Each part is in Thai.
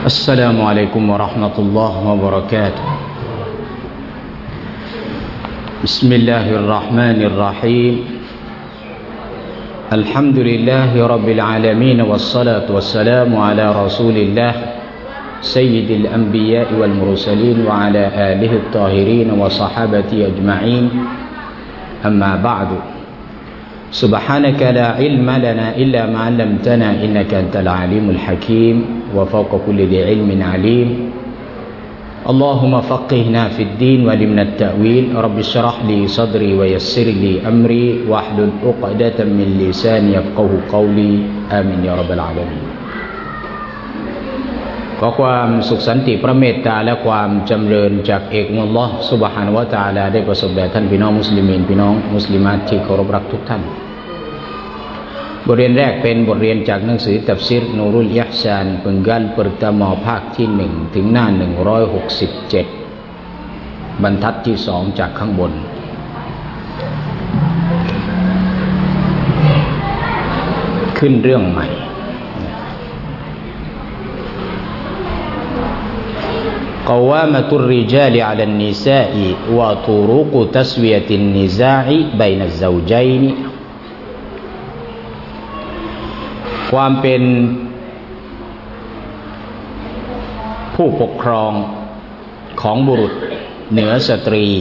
السلام عليكم ورحمة الله وبركاته بسم الله الرحمن الرحيم الحمد لله رب العالمين والصلاة والسلام على رسول الله سيد الأنبياء والمرسلين وعلى آله الطاهرين وصحابته أجمعين أما بعد سبحانك لا علم لنا إلا ما علمتنا إنك أنت العليم الحكيم وفوق كل ذي علم عليم اللهم فقهنا في الدين وعلمنا التأويل رب اشرح لي صدري ويسر لي أمري واحلل عقدة من لساني يفقهوا قولي آمين يا رب العالمين ขอความสุขสันติพระเมตตาและความจำเริญจากเอกมุลลอฮ์ซุบฮานะฮูวะตะอาลาได้ประสบแด่ท่านพี่น้องมุสลิมีนพี่น้องมุสลิมาตที่เคารพรักทุกท่านบทเรียนแรกเป็นบทเรียนจากหนังสือตัฟซีรนูรุลอิห์ซาน penggal pertama ภาคที่1ถึงหน้า167บรรทัดที่2จากข้างบนขึ้นเรื่องใหม่قوامة الرجال على النساء وطرق تسوية النزاع بين الزوجين ความเป็นผู้ปกครองของบุรุษเหนือสตรี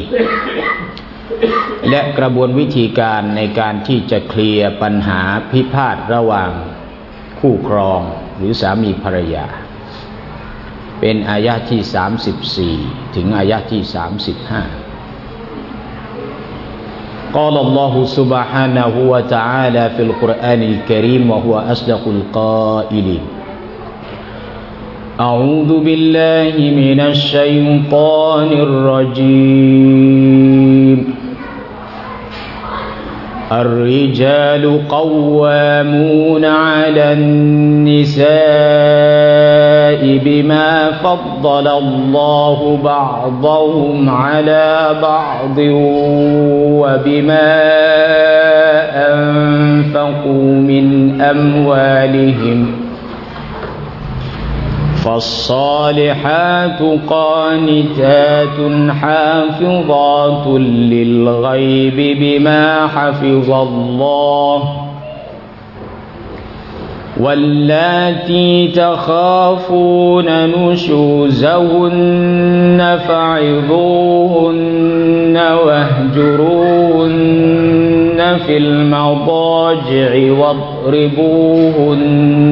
และกระบวนวิธีการในการที่จะเคลียร์ปัญหาพิพาทระหว่างคู่ครองหรือสามีภรรยาเป็นอายะห์ที่34ถึงอายะห์ที่35 قال الله سبحانه وتعالى في القرآن الكريم وهو أصدق القائلين أعوذ بالله من الشيطان الرجيم الرجال قوامون على النساء بما فضل الله بعضهم على بعض وبما أنفقوا من أموالهم فالصالحات قانتات حافظات للغيب بما حفظ الله واللاتي تخافون نشوزهن فعظوهن واهجروهن في المضاجع واضربوهن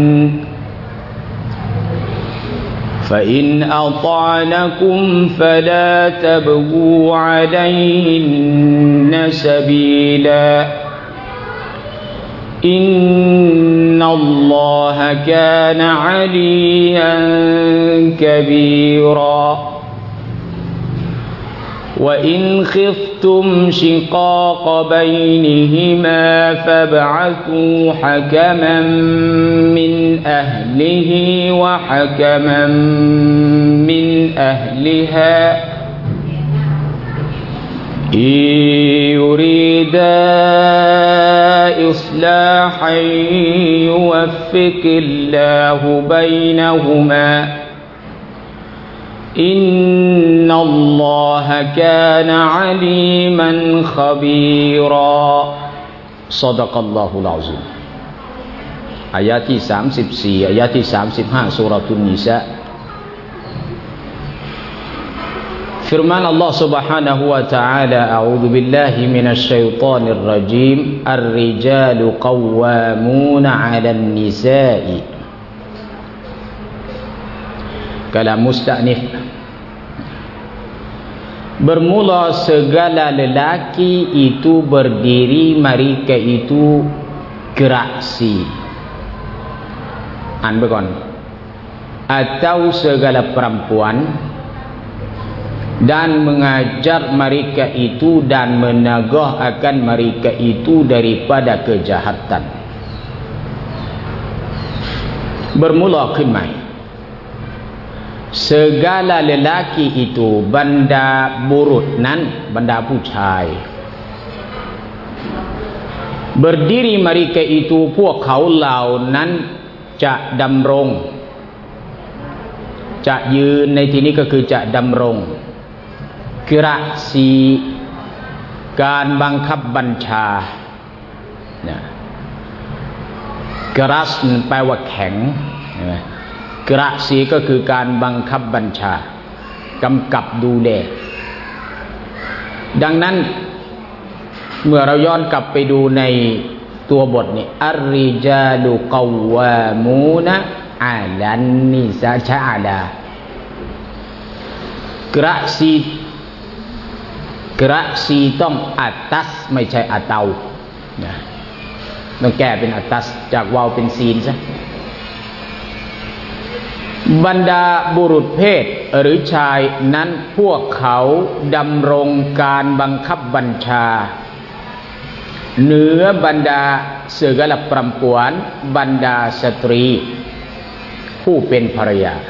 فإن أطعنكم فلا تبغوا عليهن سبيلا إن الله كان عليا كبيرا وإن خفتم شقاق بينهما فابعثوا حكما من أهله وحكما من أهلها إن يريدا إصلاحا يوفق الله بينهما إن الله كان عليما خبيرا صدق الله العظيم อายะห์ที่34อายะห์ที่35ซูเราะตุนนิสาFirman Allah Subhanahu wa ta'ala A'udzu billahi minasy syaithanir rajim Ar-rijalu qawwamuna 'alan nisa'i Kalam musta'nif Bermula segala lelaki itu berdiri mereka itu geraksi atau segala perempuan dan mengajar mereka itu dan menegah akan mereka itu daripada kejahatan. Bermula khidmah. Segala lelaki itu benda burut nan benda ผู้ชาย berdiri mereka itu พวกเขาเหล่านั้นจะดำรงจะยืนในที่นี้ก็คือจะดำรงกิระสีการบังคับบัญชากิระสแปลว่าแข็งกิระสีก็คือการบังคับบัญชากำกับดูแลดังนั้นเมื่อเราย้อนกลับไปดูในตัวบทนี้อัรริจาลุกวามูนะอาลันนิสาชะอาลากระซีต้องอัตตัสไม่ใช่อัตเตาต้องแก้เป็นอัตตัสจากวาวเป็นซีนซะบรรดาบุรุษเพศหรือชายนั้นพวกเขาดำรงการบังคับบัญชาเหนือบรรดาsegala perempuanบรรดาสตรีผู้เป็นภรรยา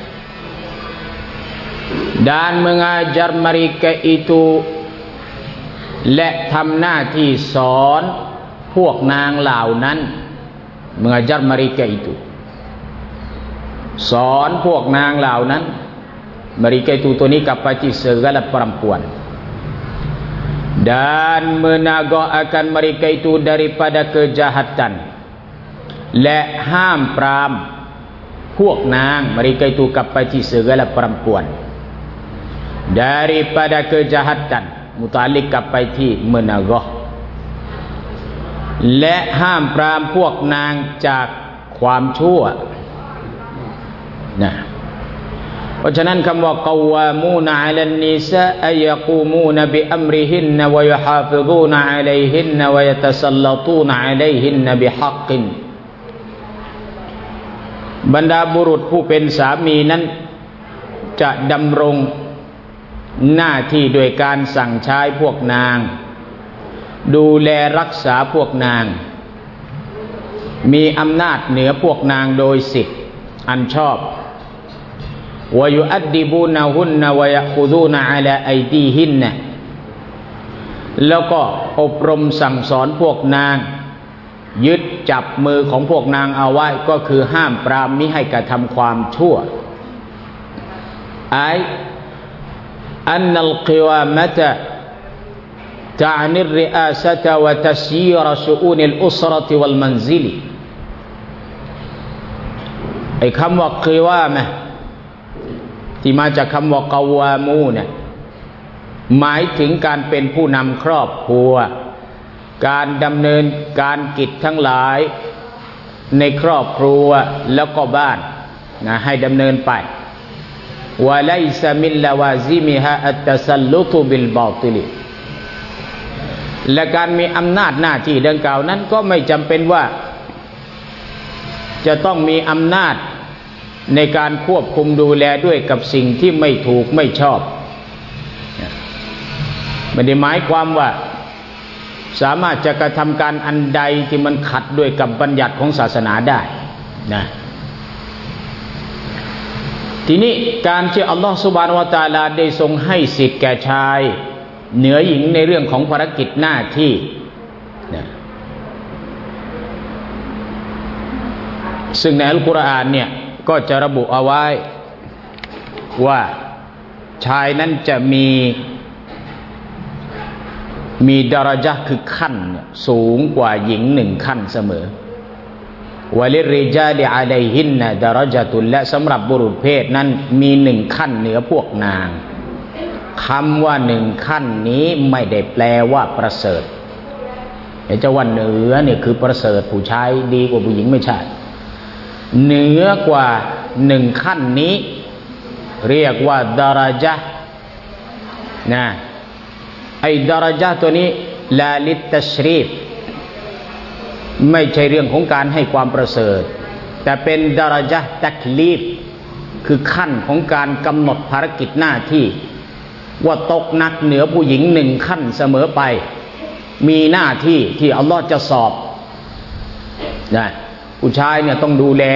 dan mengajar mereka itu และทำหน้าที่สอนพวกนางเหล่านั้น mengajar mereka itu สอนพวกนางเหล่านั้น mereka itu ตัวนี้กับไปที่segala perempuan dan menegakkan mereka itu daripada kejahatan และห้ามปรามพวกนาง mereka itu กลับไปที่ segala perempuan daripada kejahatan มุตะอัลลิกกลับไปที่ menegak และห้ามปรามพวกนางจากความชั่วนะเพราะฉะนั้นคำว่ากวามูนอะลันนิสาอัยกูมูนบิอัมริฮินวะยุฮาฟิซูนอะลัยฮินวะยะตัซัลลัตูนอะลัยฮินบิฮักกินบรรดาบุรุษผู้เป็นสามีนั้นจะดำรงหน้าที่โดยการสั่งใช้พวกนางดูแลรักษาพวกนางมีอำนาจเหนือพวกนางโดยสิทธิ์อันชอบวะยุอัดดิบูนะฮุนนะวะยะคุซูนะอะลาอัยดีฮินนะแล้วก็อบรมสั่งสอนพวกนางยึดจับมือของพวกนางเอาไว้ก็คือห้ามปรามมิให้กระทำความชั่วอันนัลกิวามะตะตะอนิรริอาซะตะวะตัสยีรชุอูนิลอุสเราะติวัลมันซิลไอ้คำว่ากิวามะที่มาจากคำว่ากวามูเนี่ยหมายถึงการเป็นผู้นำครอบครัวการดำเนินการกิจทั้งหลายในครอบครัวแล้วก็บ้านนะให้ดำเนินไปวะไลซะมินลาวาซิมิฮาอัตตัซัลลุตุบิลบาติลและการมีอำนาจหน้าที่ดังกล่าวนั้นก็ไม่จำเป็นว่าจะต้องมีอำนาจในการควบคุมดูแลด้วยกับสิ่งที่ไม่ถูกไม่ชอบไม่ได้หมายความว่าสามารถจะกระทำการอันใดที่มันขัดด้วยกับบัญญัติของศาสนาได้นะทีนี้การที่อัลลอฮฺซุบฮานะฮูวะตะอาลาได้ทรงให้สิทธิ์แก่ชายเหนือหญิงในเรื่องของภารกิจหน้าที่นะซึ่งในอัลกุรอานเนี่ยก็จะระบุเอาไว้ว่าชายนั้นจะมีดารญะห์คือขั้นสูงกว่าหญิงหนึ่งขั้นเสมอวะลิรริจาลิอะลัยฮินนะดารญะตุลและสำหรับบุรุษเพศนั้นมีหนึ่งขั้นเหนือพวกนางคำว่าหนึ่งขั้นนี้ไม่ได้แปลว่าประเสริฐจะว่าเหนือเนี่ยคือประเสริฐผู้ชายดีกว่าผู้หญิงไม่ใช่เหนือกว่าหนึ่งขั้นนี้เรียกว่าดารญะห์นะไอ้ดารญะห์ตัวนี้ลาลิตตัชรีฟไม่ใช่เรื่องของการให้ความประเสริฐแต่เป็นดารญะห์ตักลีฟคือขั้นของการกำหนดภารกิจหน้าที่ว่าตกหนักเหนือผู้หญิงหนึ่งขั้นเสมอไปมีหน้าที่ที่อัลลอฮ์จะสอบนะผู้ชายเนี่ยต้องดูแล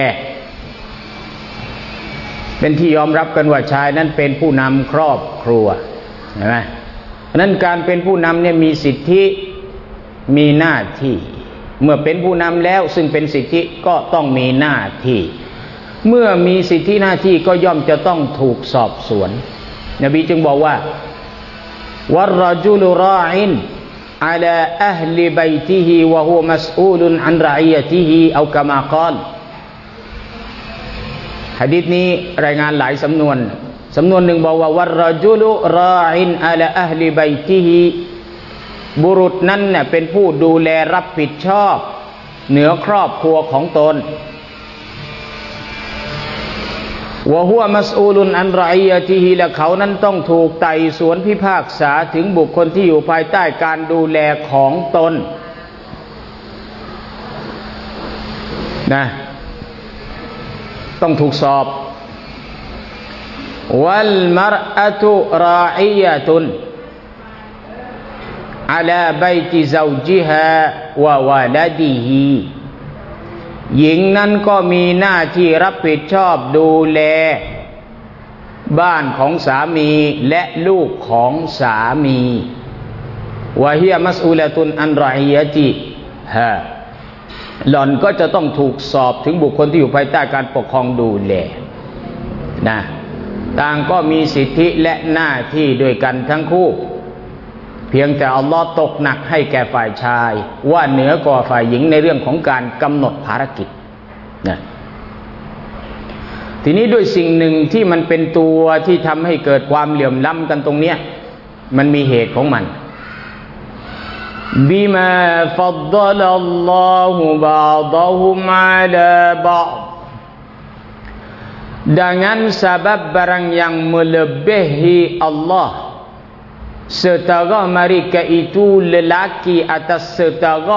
เป็นที่ยอมรับกันว่าชายนั้นเป็นผู้นำครอบครัวเห็นไหมเพราะนั้นการเป็นผู้นำเนี่ยมีสิทธิมีหน้าที่เมื่อเป็นผู้นำแล้วซึ่งเป็นสิทธิก็ต้องมีหน้าที่เมื่อมีสิทธิหน้าที่ก็ย่อมจะต้องถูกสอบสวนนบีจึงบอกว่าวัรรจุลราอินอะลาอะห์ลิบัยติฮิวะฮุวะมัสอูลุนอันรออิยะติฮิเอากะมาฆาลหะดีษนี้รายงานหลายสำนวนหนึ่งบอกว่าวัรรจุลราอินอะลาอะห์ลิบัยติฮิบุรุษนั้นเนี่ยเป็นผู้ดูแลรับผิดชอบเหนือครอบครัวของตนวะฮุวะมัสอูลุนอันรออิยะติฮิและเขานั้นต้องถูกไต่สวนพิพากษาถึงบุคคลที่อยู่ภายใต้การดูแลของตนนะต้องถูกสอบวัลมารอะตุราอิยะตุนอะลาบัยติซาวจิฮาวะวะลาดิฮิหญิงนั้นก็มีหน้าที่รับผิดชอบดูแลบ้านของสามีและลูกของสามีวะฮิยะมัสอูละตุนอันรออิยะติฮาหล่อนก็จะต้องถูกสอบถึงบุคคลที่อยู่ภายใต้การปกครองดูแลนะต่างก็มีสิทธิและหน้าที่ด้วยกันทั้งคู่เพียงแต่อัลลอฮ์ตกหนักให้แก่ฝ่ายชายว่าเหนือกว่าฝ่ายหญิงในเรื่องของการกำหนดภารกิจนะทีนี้ด้วยสิ่งหนึ่งที่มันเป็นตัวที่ทำให้เกิดความเหลื่อมล้ำกันตรงเนี้ยมันมีเหตุของมันบิมาฟัดดะลัลลอฮุบะฎอฮุมอะลาบะฎ dengan sebab barang yang melebihi Allah setara mereka itu lelaki atas setara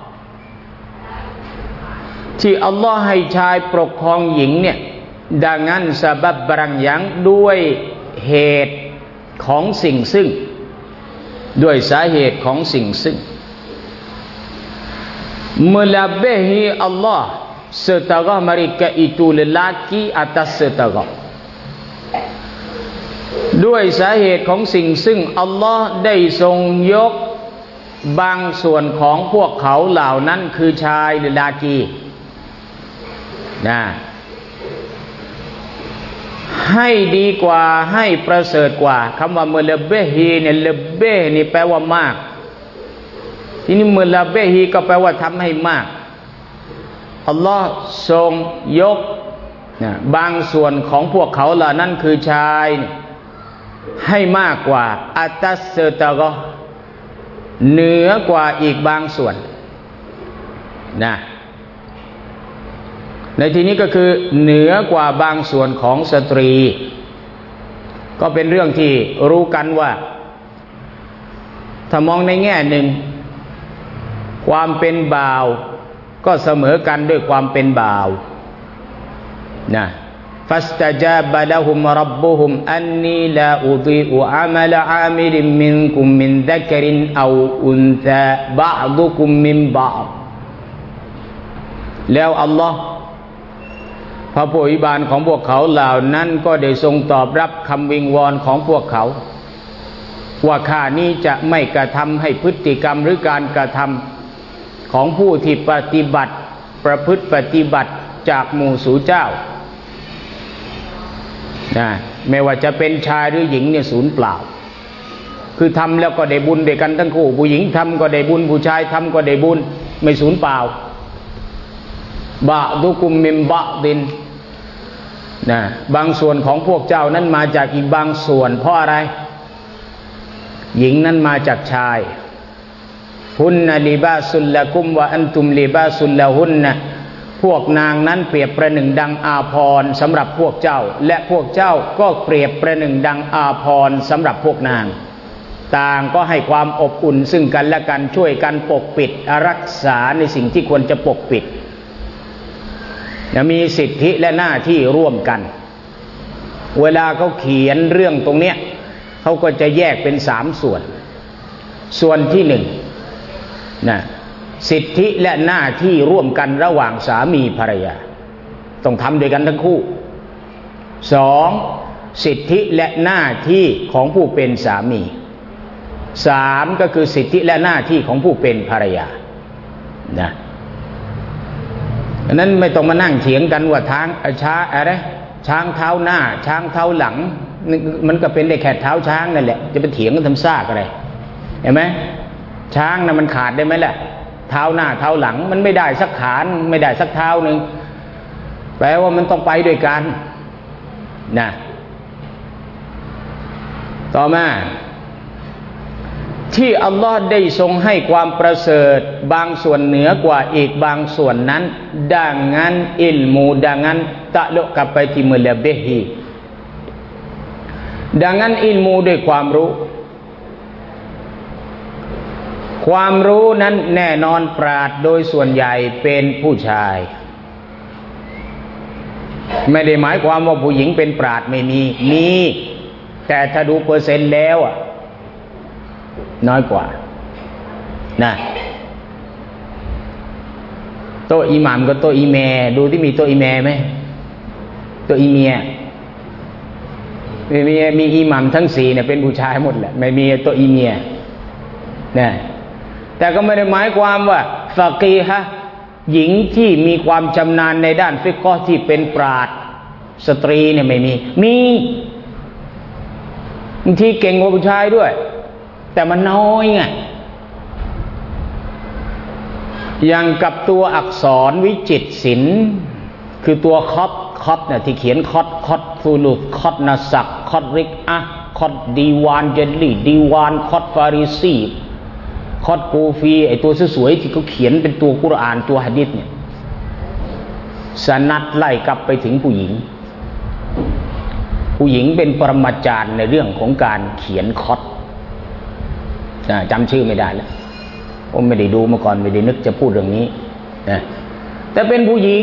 ที่อัลลอฮ์ให้ชายปกครองหญิงเนี่ยดังนั้นสาบับบารางอย่างด้วยเหตุของสิ่งซึ่งด้วยสาเหตุของสิ่งซึ่งmelebihi Allah setara mereka itu lelaki atas setara ด้วยสาเหตุของสิ่งซึ่งอัลลอฮ์ได้ทรงยกบางส่วนของพวกเขาเหล่านั้นคือชายหรือลากีนะให้ดีกว่าให้ประเสริฐกว่าคำว่าเมลเบฮีเนี่ยเลเบนี่แปลว่ามากทีนี้เมลเบฮีก็แปลว่าทำให้มากอัลลอฮ์ทรงยกนะบางส่วนของพวกเขาเหล่านั้นคือชายให้มากกว่าอัตัสเซตะกอเหนือกว่าอีกบางส่วนนะในที่นี้ก็คือเหนือกว่าบางส่วนของสตรีก็เป็นเรื่องที่รู้กันว่าถ้ามองในแง่หนึ่งความเป็นบ่าวก็เสมอกันด้วยความเป็นบ่าวนะفاستجاب لهم ربهم أني لا أضيء عمل عامل منكم من ذكر أو أنثى بعضكم من بعض แล้วอัลลอฮ์พระผู้อภิบาลของพวกเขาเหล่านั้นก็ได้ทรงตอบรับคำวิงวอนของพวกเขาว่าข้านี้จะไม่กระทำให้พฤติกรรมหรือการกระทำของผู้ที่ปฏิบัติประพฤติปฏิบัติจากหมู่สู่เจ้านะไม่ว่าจะเป็นชายหรือหญิงเนี่ยศูนย์เปล่าคือทำแล้วก็ได้บุญด้วยกันทั้งคู่ผู้หญิงทำก็ได้บุญผู้ชายทำก็ได้บุญไม่ศูนย์เปล่าบะดุกุมมิมบะดินนะบางส่วนของพวกเจ้านั้นมาจากอีกบางส่วนเพราะอะไรหญิงนั้นมาจากชายฮุนนะลิบาสุลละกุมวะอันตุมลิบาสุลละฮุนนะพวกนางนั้นเปรียบประหนึ่งดังอาภรณ์สำหรับพวกเจ้าและพวกเจ้าก็เปรียบประหนึ่งดังอาภรณ์สำหรับพวกนางต่างก็ให้ความอบอุ่นซึ่งกันและกันช่วยกันปกปิดรักษาในสิ่งที่ควรจะปกปิดมีสิทธิและหน้าที่ร่วมกันเวลาเขาเขียนเรื่องตรงเนี้ยเขาก็จะแยกเป็น3ส่วนส่วนที่1นะสิทธิและหน้าที่ร่วมกันระหว่างสามีภรรยาต้องทำด้วยกันทั้งคู่2สิทธิและหน้าที่ของผู้เป็นสามี3ก็คือสิทธิและหน้าที่ของผู้เป็นภรรยานะนั้นไม่ต้องมานั่งเถียงกันว่าช้างช้างเท้าหน้าช้างเท้าหลังมันก็เป็นได้แค่เท้าช้างนั่นแหละจะไปเถียงกันทำซากอะไรเห็นไหมช้างน่ะมันขาดได้ไหมล่ะเท้าหน้าเท้าหลังมันไม่ได้สักขาไม่ได้สักเท้าหนึ่งแปลว่ามันต้องไปด้วยกันนะต่อมาที่อัลลอฮ์ได้ทรงให้ความประเสริฐบางส่วนเหนือกว่าอีกบางส่วนนั้นดังนั้นอิลมูดังนั้นตะลุกลับไปที่มุลเบฮีดังนั้นอิลมูด้วยความรู้ความรู้นั้นแน่นอนปราชญ์โดยส่วนใหญ่เป็นผู้ชายไม่ได้หมายความว่าผู้หญิงเป็นปราชญ์ไม่มีแต่ถ้าดูเปอร์เซ็นต์แล้วน้อยกว่านะโตอิหม่ามกับโตอิแมดูที่มีโตอิแมไหมโตอิเมียมีอิหม่ามทั้ง4เนี่ยเป็นผู้ชายหมดแหละไม่มีโตอิเมียนะแต่ก็ไม่ได้หมายความว่าฟะกีฮะหญิงที่มีความชำนาญในด้านฟิกฮ์ที่เป็นปราชญ์สตรีเนี่ยไม่มีบางทีเก่งกว่าผู้ชายด้วยแต่มันน้อยไงอย่างกับตัวอักษรวิจิตรศิลป์คือตัวคอดเนี่ยที่เขียนคอดฟูลุสคอดนาซักคอดริกอะคอดดีวานเจลลี่ดีวานคอดฟาริซีคอดกูฟีไอตัวสวยๆที่เขาเขียนเป็นตัวกุรอานตัวหะดีษเนี่ยสนัดไล่กลับไปถึงผู้หญิงเป็นปรมาจารย์ในเรื่องของการเขียนคอดจำชื่อไม่ได้แล้วผมไม่ได้ดูมาก่อนไม่ได้นึกจะพูดเรื่องนี้นะแต่เป็นผู้หญิง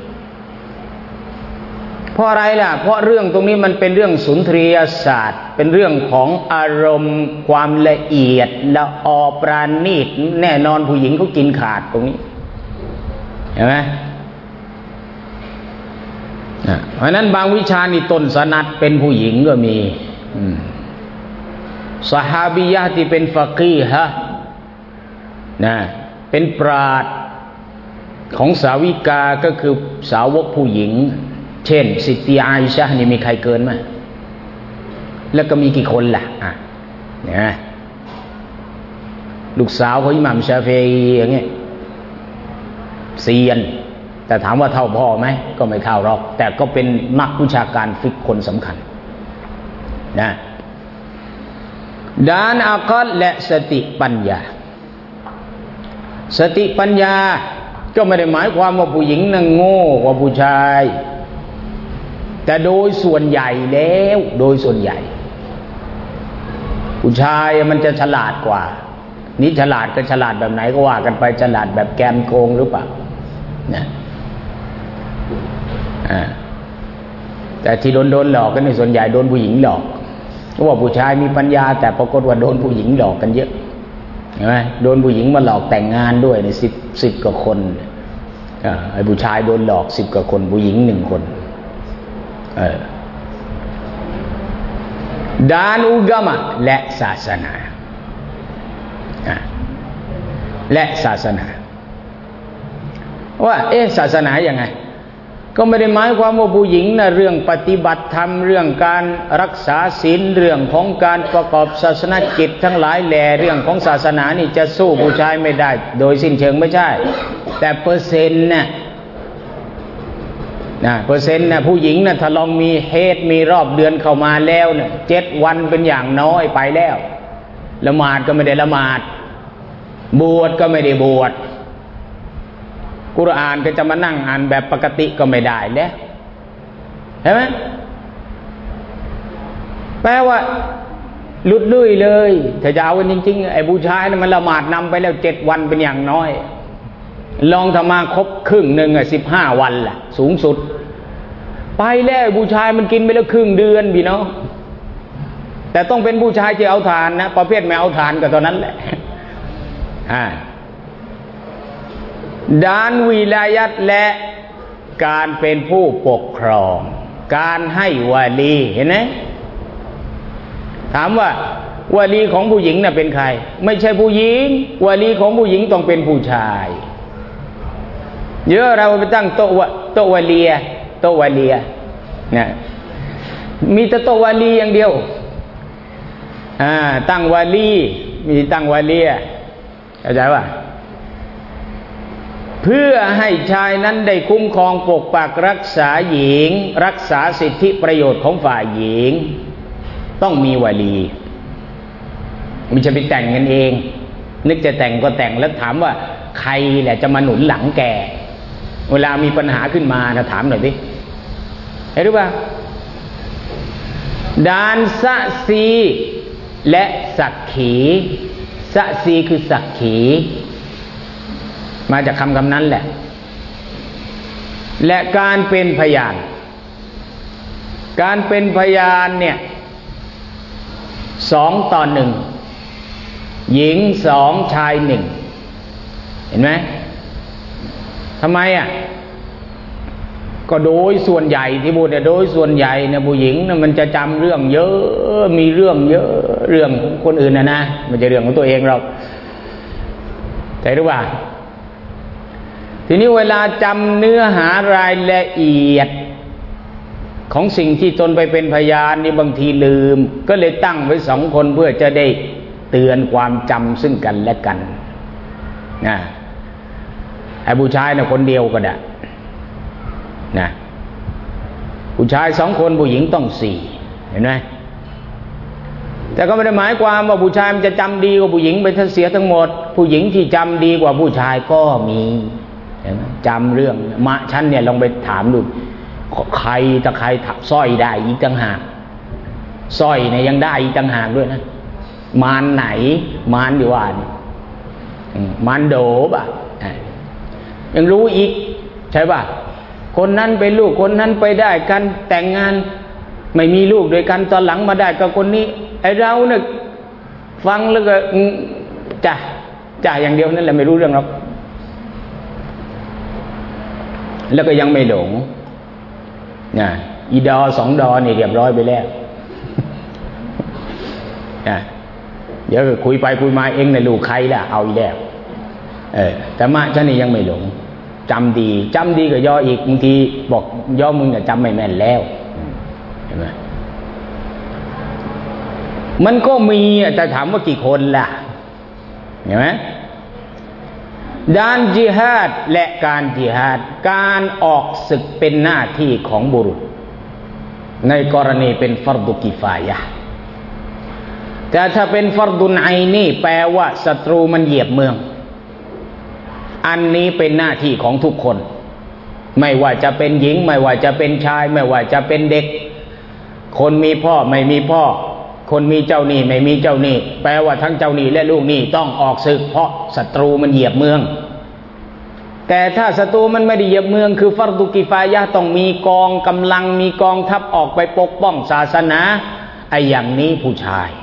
เพราะอะไรล่ะเพราะเรื่องตรงนี้มันเป็นเรื่องสุนทรียศาสตร์เป็นเรื่องของอารมณ์ความละเอียดละออปราณีตแน่นอนผู้หญิงเขากินขาดตรงนี้เห็นไหมเพราะนั้นบางวิชานี่ต้นสนัดเป็นผู้หญิงก็มีซอฮาบียะห์ที่เป็นฟะกีฮะนะเป็นปราชญ์ของสาวิกาก็คือสาวกผู้หญิงเช่นซิตีอาอิชะห์นี่มีใครเกินมั้ยแล้วก็มีกี่คนล่ะเนี่ยลูกสาวของอิหม่ามชาฟิอีอย่างเงี้ยเซียนแต่ถามว่าเท่าพ่อไหมก็ไม่เท่าหรอกแต่ก็เป็นนักวิชาการฟิกคนสำคัญนะด้านอักลและสติปัญญาสติปัญญาก็ไม่ได้หมายความว่าผู้หญิงนั่งโง่กว่าผู้ชายแต่โดยส่วนใหญ่แล้วโดยส่วนใหญ่ผู้ชายมันจะฉลาดกว่านี่ฉลาดก็ฉลาดแบบไหนก็ว่ากันไปฉลาดแบบแกมโกงหรือเปล่านะแต่ที่โดนหลอกกันในส่วนใหญ่โดนผู้หญิงหลอกเพราะว่าผู้ชายมีปัญญาแต่ปรากฏว่าโดนผู้หญิงหลอกกันเยอะเห็นไหมโดนผู้หญิงมาหลอกแต่งงานด้วยในสิบกว่าคนไอ้ผู้ชายโดนหลอก10 กว่าคนผู้หญิง1 คนด้านอุกามะและศาสนาว่าศาสนาอย่างไงก็ไม่ได้หมายความว่าผู้หญิงนะเรื่องปฏิบัติธรรมเรื่องการรักษาศีลเรื่องของการประกอบศาสนกิจทั้งหลายแหล่เรื่องของศาสนานี่จะสู้ผู้ชายไม่ได้โดยสิ้นเชิงไม่ใช่แต่เปอร์เซ็นต์นะเปอร์เซ็นต์นะผู้หญิงนะถ้าลองมีเฮดมีรอบเดือนเข้ามาแล้วเนี่ย7 วันเป็นอย่างน้อยไปแล้วละหมาดก็ไม่ได้ละหมาดบวชก็ไม่ได้บวชกุรอานก็จะมานั่งอ่านแบบปกติก็ไม่ได้แล้วเห็นไหมแปลว่าหลุดลุ่ยเลยถ้าจะเอากันจริงๆไอ้ผู้ชายนี่มันละหมาดนำไปแล้ว7 วันเป็นอย่างน้อยลองทำมาครบครึ่งหนึ่ง15 วันล่ะสูงสุดไปแล้วผู้ชายมันกินไปแล้วครึ่งเดือนพี่น้องแต่ต้องเป็นผู้ชายที่เอาทานนะประเภทไม่เอาทานก็ตอนนั้นแหละด้านวิลายัตและการเป็นผู้ปกครองการให้วาลีเห็นไหมถามว่าวาลีของผู้หญิงน่ะเป็นใครไม่ใช่ผู้หญิงวาลีของผู้หญิงต้องเป็นผู้ชายเยอะเราไปตั้งโต๊ะวาเลียนะมีแต่โต๊ะวาลีอย่างเดียวตั้งวาลีมีตั้งวาเลียเข้าใจป่ะเพื่อให้ชายนั้นได้คุ้มครองปกปักรักษาหญิงรักษาสิทธิประโยชน์ของฝ่ายหญิงต้องมีวาลีมันจะไปแต่งกันเองนึกจะแต่งก็แต่งแล้วถามว่าใครแหละจะมาหนุนหลังแกเวลามีปัญหาขึ้นมานะถามหน่อยดิเห็นหรือเปล่าดานสะซีและสักขีสะซีคือสักขีมาจากคำนั้นแหละและการเป็นพยานเนี่ย2:1หญิง2ชาย1เห็นไหมทำไมก็โดยส่วนใหญ่ที่พูดเนี่ยโดยส่วนใหญ่เนี่ยผู้หญิงเนี่ยมันจะจำเรื่องเยอะมีเรื่องเยอะเรื่องของคนอื่นนะมันจะเรื่องของตัวเองเราใช่หรือเปล่าทีนี้เวลาจำเนื้อหารายละเอียดของสิ่งที่ตนไปเป็นพยานนี่บางทีลืมก็เลยตั้งไว้2 คนเพื่อจะได้เตือนความจำซึ่งกันและกันนะไอ้ผู้ชายน่ะคนเดียวก็ได้นะผู้ชาย2 คนผู้หญิงต้อง4เห็นไหมแต่ก็ไม่ได้หมายความว่าผู้ชายมันจะจำดีกว่าผู้หญิงไปเสียทั้งหมดผู้หญิงที่จำดีกว่าผู้ชายก็มีจำเรื่องมาฉันเนี่ยลองไปถามดูใครสร้อยได้อีกต่างหากสร้อยเนี่ยยังได้อีกต่างหากด้วยนะมารไหนมารดีว่านี่มารโดบ่ะยังรู้อีกใช่ป่ะคนนั้นไปลูกคนนั้นไปได้กันแต่งงานไม่มีลูกด้วยกันตอนหลังมาได้กับคนนี้ไอ้เราเนี่ยฟังแล้วก็จ้ะอย่างเดียวนั่นแหละไม่รู้เรื่องหรอกแล้วก็ยังไม่หลงนะอีดอ2 ดอนี่เรียบร้อยไปแล้วนะเดี๋ยวคุยไปคุยมาเองในลูกใครล่ะเอาอีกแล้วแต่มาฉันนี่ยังไม่หลงจำดีก็ย่ออีกบางทีบอกย่อมึงเนี่ยจำไม่แม่นแล้วเห็นไหมมันก็มีแต่ถามว่ากี่คนล่ะเห็นไหมด้านจิฮาดและการจิฮาดการออกศึกเป็นหน้าที่ของบุรุษในกรณีเป็นฟัรดุกิฟายะห์แต่ถ้าเป็นฟัรดุนไอนี่แปลว่าศัตรูมันเหยียบเมืองอันนี้เป็นหน้าที่ของทุกคนไม่ว่าจะเป็นหญิงไม่ว่าจะเป็นชายไม่ว่าจะเป็นเด็กคนมีพ่อไม่มีพ่อคนมีเจ้าหนี้ไม่มีเจ้าหนี้แปลว่าทั้งเจ้าหนี้และลูกหนี้ต้องออกศึกเพราะศัตรูมันเหยียบเมืองแต่ถ้าศัตรูมันไม่ได้เหยียบเมืองคือฟัรดุกิฟายะห์ต้องมีกองกำลังมีกองทัพออกไปปกป้องศาสนาไอ้อย่างนี้ผู้ชาย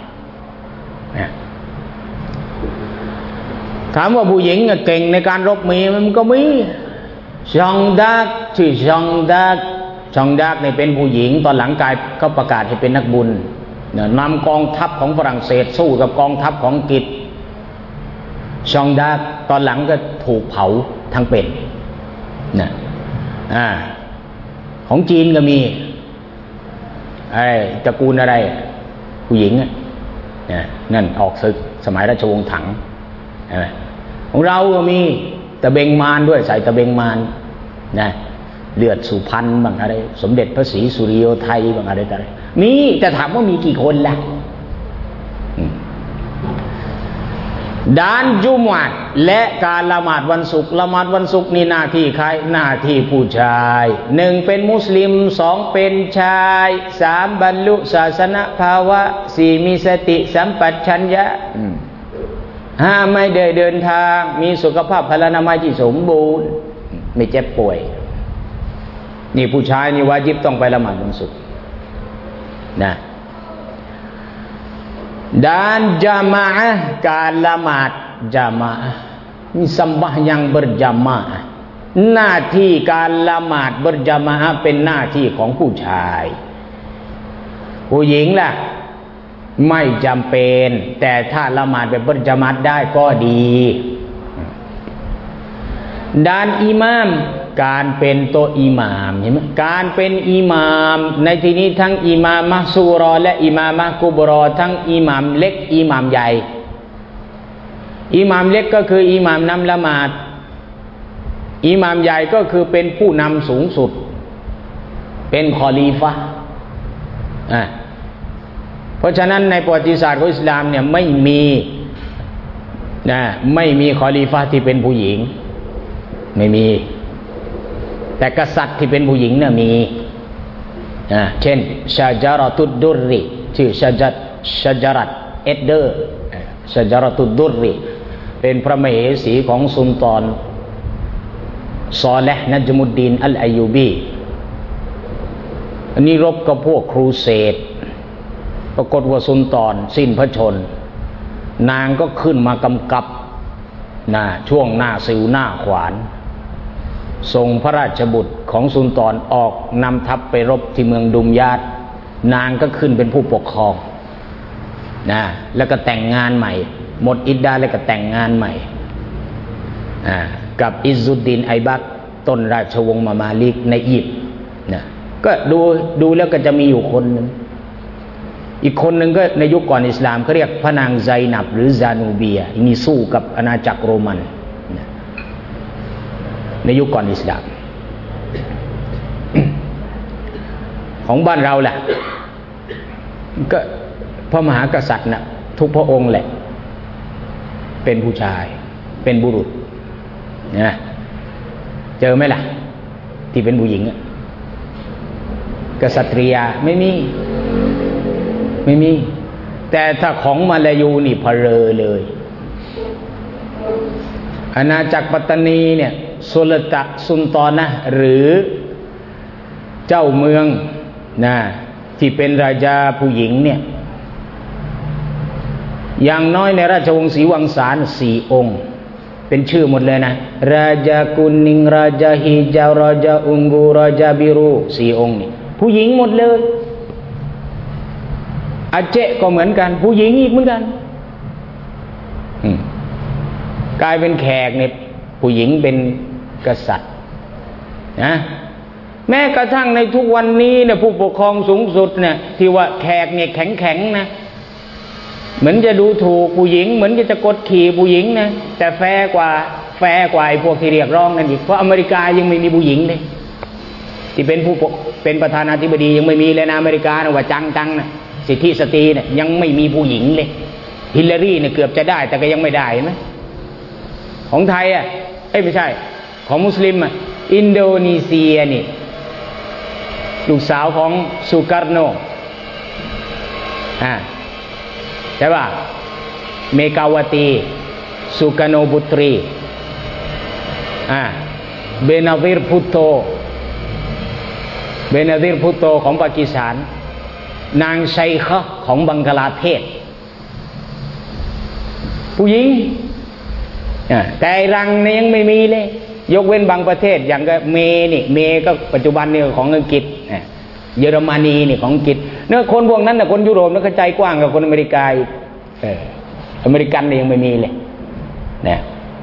ถามว่าผู้หญิงเก่งในการรบมีมันก็มีชองดักชื่อชองดักเนี่ยเป็นผู้หญิงตอนหลังกลายเขาประกาศให้เป็นนักบุญนำกองทัพของฝรั่งเศสสู้กับกองทัพของอังกฤษชองดักตอนหลังก็ถูกเผาทั้งเป็นนะของจีนก็มีไอ้ตระกูลอะไรผู้หญิงนั่นออกศึกสมัยราชวงศ์ถังของเราก็มีตะเบงมารด้วยใส่ตะเบงมารนะเลือดสุพรรณบางอะไรสมเด็จพระศรีสุริโยไทยบางอะไรต่ออะไรมีแต่ถามว่ามีกี่คนล่ะด้านจุมวัดและการละหมาดวันศุกร์ละหมาดวันศุกร์นี่หน้าที่ใครหน้าที่ผู้ชาย1เป็นมุสลิม2เป็นชาย3บรรลุศาสนภาวะ4มีสติสัมปชัญญะ5ไม่ได้เดินทางมีสุขภาพพลานามัยที่สมบูรณ์ไม่เจ็บป่วยนี่ผู้ชายนี่วาญิบต้องไปละหมาดวันศุกร์นะด้านจามะอะห์การละหมาดจามะอะห์มีซัมบะห์yang berjamaahหน้าที่การละหมาดberjamaahเป็นหน้าที่ของผู้ชายผู้หญิงล่ะไม่จำเป็นแต่ถ้าละหมาดแบบberjamaahได้ก็ดีด้านอิหม่ามการเป็นตัวอิหม่ามใช่ไหมการเป็นอิหม่ามในที่นี้ทั้งอิหม่ามะซูรอและอิหม่ามะกุบรอทั้งอิหม่ามเล็กอิหม่ามใหญ่อิหม่ามเล็กก็คืออิหม่ามนำละหมาดอิหม่ามใหญ่ก็คือเป็นผู้นำสูงสุดเป็นคอลีฟะห์เพราะฉะนั้นในประวัติศาสตร์ของอิสลามเนี่ยไม่มีคอลีฟะห์ที่เป็นผู้หญิงไม่มีแต่กษัตริย์ที่เป็นผู้หญิงเนี่ยมีเช่นชาจาระตุดดุริชื่อชาจารัตเอดเดอร์ชาจาระตุดดุริเป็นพระมเหสีของสุลต่านซอเลห์นัจมุดดีนอัลอายูบีอันนี้รบกับพวกครูเสดปรากฏว่าสุลต่านสิ้นพระชนนางก็ขึ้นมากำกับช่วงหน้าสิวหน้าขวานส่งพระราชบุตรของสุลต่านออกนำทัพไปรบที่เมืองดุมยาดนางก็ขึ้นเป็นผู้ปกครองแล้วก็แต่งงานใหม่หมดอิดดาแล้วก็แต่งงานใหม่กับอิซุดดีนไอบักต้นราชวงศ์มาลิกในอียิปต์ก็ดูแล้วก็จะมีอยู่คนหนึ่งอีกคนหนึ่งก็ในยุคก่อนอิสลามเขาเรียกพระนางไซนับหรือซานูเบียนี่สู้กับอาณาจักรโรมันในยุคก่อนอิสลาม ของบ้านเราแหละก็พระมหากษัตริย์น่ะทุกพระองค์แหละเป็นผู้ชายเป็นบุรุษนะเจอไหมล่ะที่เป็นผู้หญิงกษัตริยาไม่มีแต่ถ้าของมาลายูนี่เพลอเลยอาณาจักรปัตตานีเนี่ยสุลตานะหรือเจ้าเมืองที่เป็นราชาผู้หญิงเนี่ยอย่างน้อยในราชวงศ์ศรีวังสาร4 องค์เป็นชื่อหมดเลยนะราชากุนิงราชาฮิจาราชาอุงกูราชาบิรู4 องค์นี่ผู้หญิงหมดเลยอาเจก็เหมือนกันผู้หญิงอีกเหมือนกันกลายเป็นแขกเนี่ยผู้หญิงเป็นกษัตริย์นะแม้กระทั่งในทุกวันนี้เนี่ยผู้ปกครองสูงสุดเนี่ยที่ว่าแขกเนี่ยแข็งนะเหมือนจะดูถูกผู้หญิงเหมือนจะกดขี่ผู้หญิงนะแต่แฟร์กว่าไอ้พวกที่เรียกร้องนั่นอีกเพราะอเมริกายังไม่มีผู้หญิงเลยที่เป็นประธานาธิบดียังไม่มีเลยนะอเมริกานะว่าจังนะสิทธิสตรีเนี่ยยังไม่มีผู้หญิงเลยฮิลลารีเนี่ยเกือบจะได้แต่ก็ยังไม่ได้เห็นไหมของไทยไม่ใช่ของมุสลิมอินโดนีเซียนี่ลูกสาวของสุการโนใช่ป่ะเมกาวตีสุการโนบุตรีเบนาวิรพุตโตของปากีสถานนางชัยคะของบังกลาเทศผู้หญิงแต่รังเนี่ยยังไม่มีเลยยกเว้นบางประเทศอย่างก็เมก็ปัจจุบันนี่ของอังกฤษเยอรมนีนี่ของอังกฤษเนื้อคนพวกนั้นน่ะคนยุโรปนั่นก็ใจกว้างกับคนอเมริกาอเมริกันนี่ยังไม่มีเลยนะ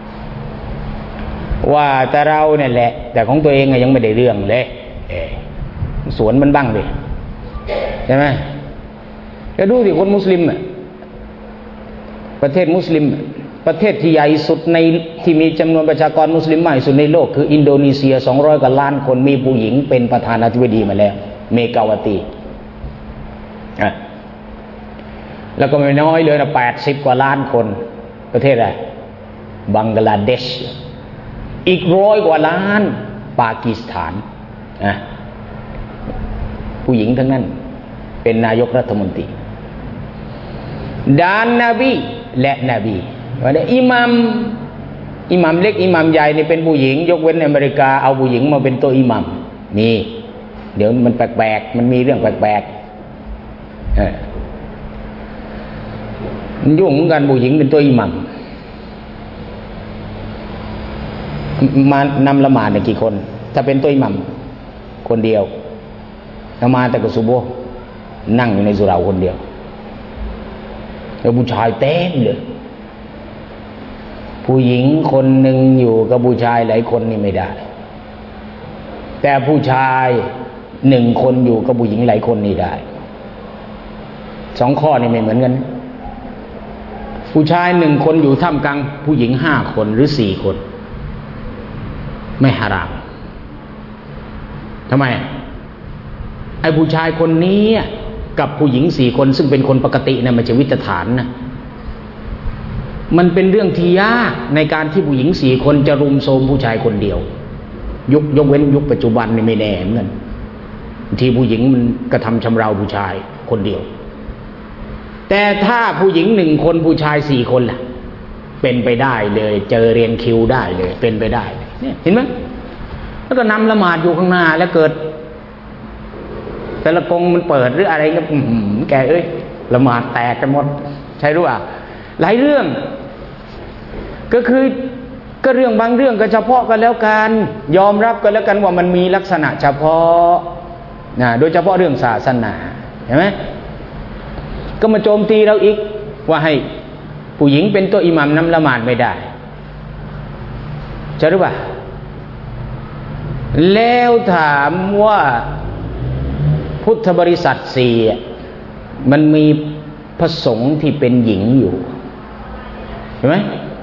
ว่าแต่เราเนี่ยแหละแต่ของตัวเองยังไม่ได้เรื่องเลยสวนมันบ้างดิใช่ไหมก็ดูสิคนมุสลิมประเทศมุสลิมประเทศที่ใหญ่สุดในที่มีจำนวนประชากรมุสลิมมากที่สุดในโลกคืออินโดนีเซีย200 กว่าล้านคนมีผู้หญิงเป็นประธานาธิบดีมาแล้วเมกาวตีแล้วก็ไม่น้อยเลยนะ80 กว่าล้านคนประเทศอะไรบังกลาเทศอีก100 กว่าล้านปากีสถานผู้หญิงทั้งนั้นเป็นนายกรัฐมนตรีด้านนบีและนบีว่าได้อิหมัมเล็กอิหมัมใหญ่นี่เป็นผู้หญิงยกเว้นในอเมริกาเอาผู้หญิงมาเป็นตัวอิหมัมนี่เดี๋ยวมันแปลกๆมันมีเรื่องแปลกมันยุ่งเหมือนกันผู้หญิงเป็นตัวอิหมัมมานำละหมาดเนี่ยกี่คนถ้าเป็นตัวอิหมัมคนเดียวละหมาดแต่ก็ซุโบฮ์นั่งอยู่ในสุเหร่าคนเดียวแล้วผู้ชายเต็มเลยผู้หญิงคนหนึ่งอยู่กับผู้ชายหลายคนนี่ไม่ได้แต่ผู้ชายหนึ่งคนอยู่กับผู้หญิงหลายคนนี่ได้สองข้อนี่ไม่เหมือนกันผู้ชายหนึ่งคนอยู่ท่ามกลางผู้หญิง5 คนหรือ4 คนไม่หารามทำไมไอ้ผู้ชายคนนี้กับผู้หญิง4 คนซึ่งเป็นคนปกตินะมันจะวิตฐานนะมันเป็นเรื่องที่ยากในการที่ผู้หญิง4 คนจะรุมโทรมผู้ชายคนเดียวยกเว้นยุคปัจจุบันนี่ไม่แน่เหมือนกันที่ผู้หญิงมันกระทำชำเราผู้ชายคนเดียวแต่ถ้าผู้หญิง1 คนผู้ชาย4 คนล่ะเป็นไปได้เลยเจอเรียนคิวได้เลยเป็นไปได้เนี่ยเห็นไหมแล้วก็นำละหมาดอยู่ข้างหน้าแล้วเกิดแต่ละกงมันเปิดหรืออะไรก็แกละหมาดแตกกันหมดใช่หรือเปล่าหลายเรื่องก็คือก็เรื่องบางเรื่องก็เฉพาะกันแล้วกันยอมรับกันแล้วกันว่ามันมีลักษณะเฉพาะนะโดยเฉพาะเรื่องศาสนาเห็นไหมก็มาโจมตีเราอีกว่าให้ผู้หญิงเป็นตัวอิหมัมนำละหมาดไม่ได้ใช่หรือเปล่าแล้วถามว่าพุทธบริษัท4มันมีพระสงฆ์ที่เป็นหญิงอยู่เห็นไหม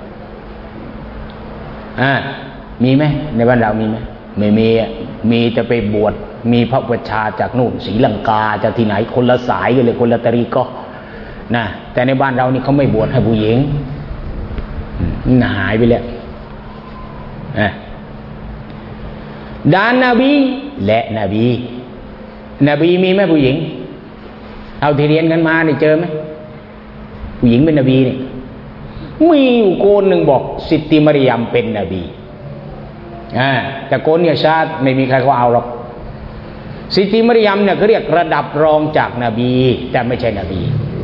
มีไหมในบ้านเรามีไหมไม่มีมีแต่ไปบวชมีพระอุปัชฌาย์จากนู่นศรีลังกาจากที่ไหนคนละสายกันเลยคนละตรีก็นะแต่ในบ้านเรานี่เขาไม่บวชให้ผู้หญิงหายไปแล้วด้านนบีและนบีมีไหมผู้หญิงเอาที่เรียนกันมานี่เจอไหมผู้หญิงเป็นนบีนี่มีอยู่โกนหนึ่งบอกสิทธิมารยามเป็นนบีแต่โกนเนี่ยชาติไม่มีใครเขาเอาหรอกสิทธิมารยามเนี่ยเขาเรียกระดับรองจากนบีแต่ไม่ใช่นบี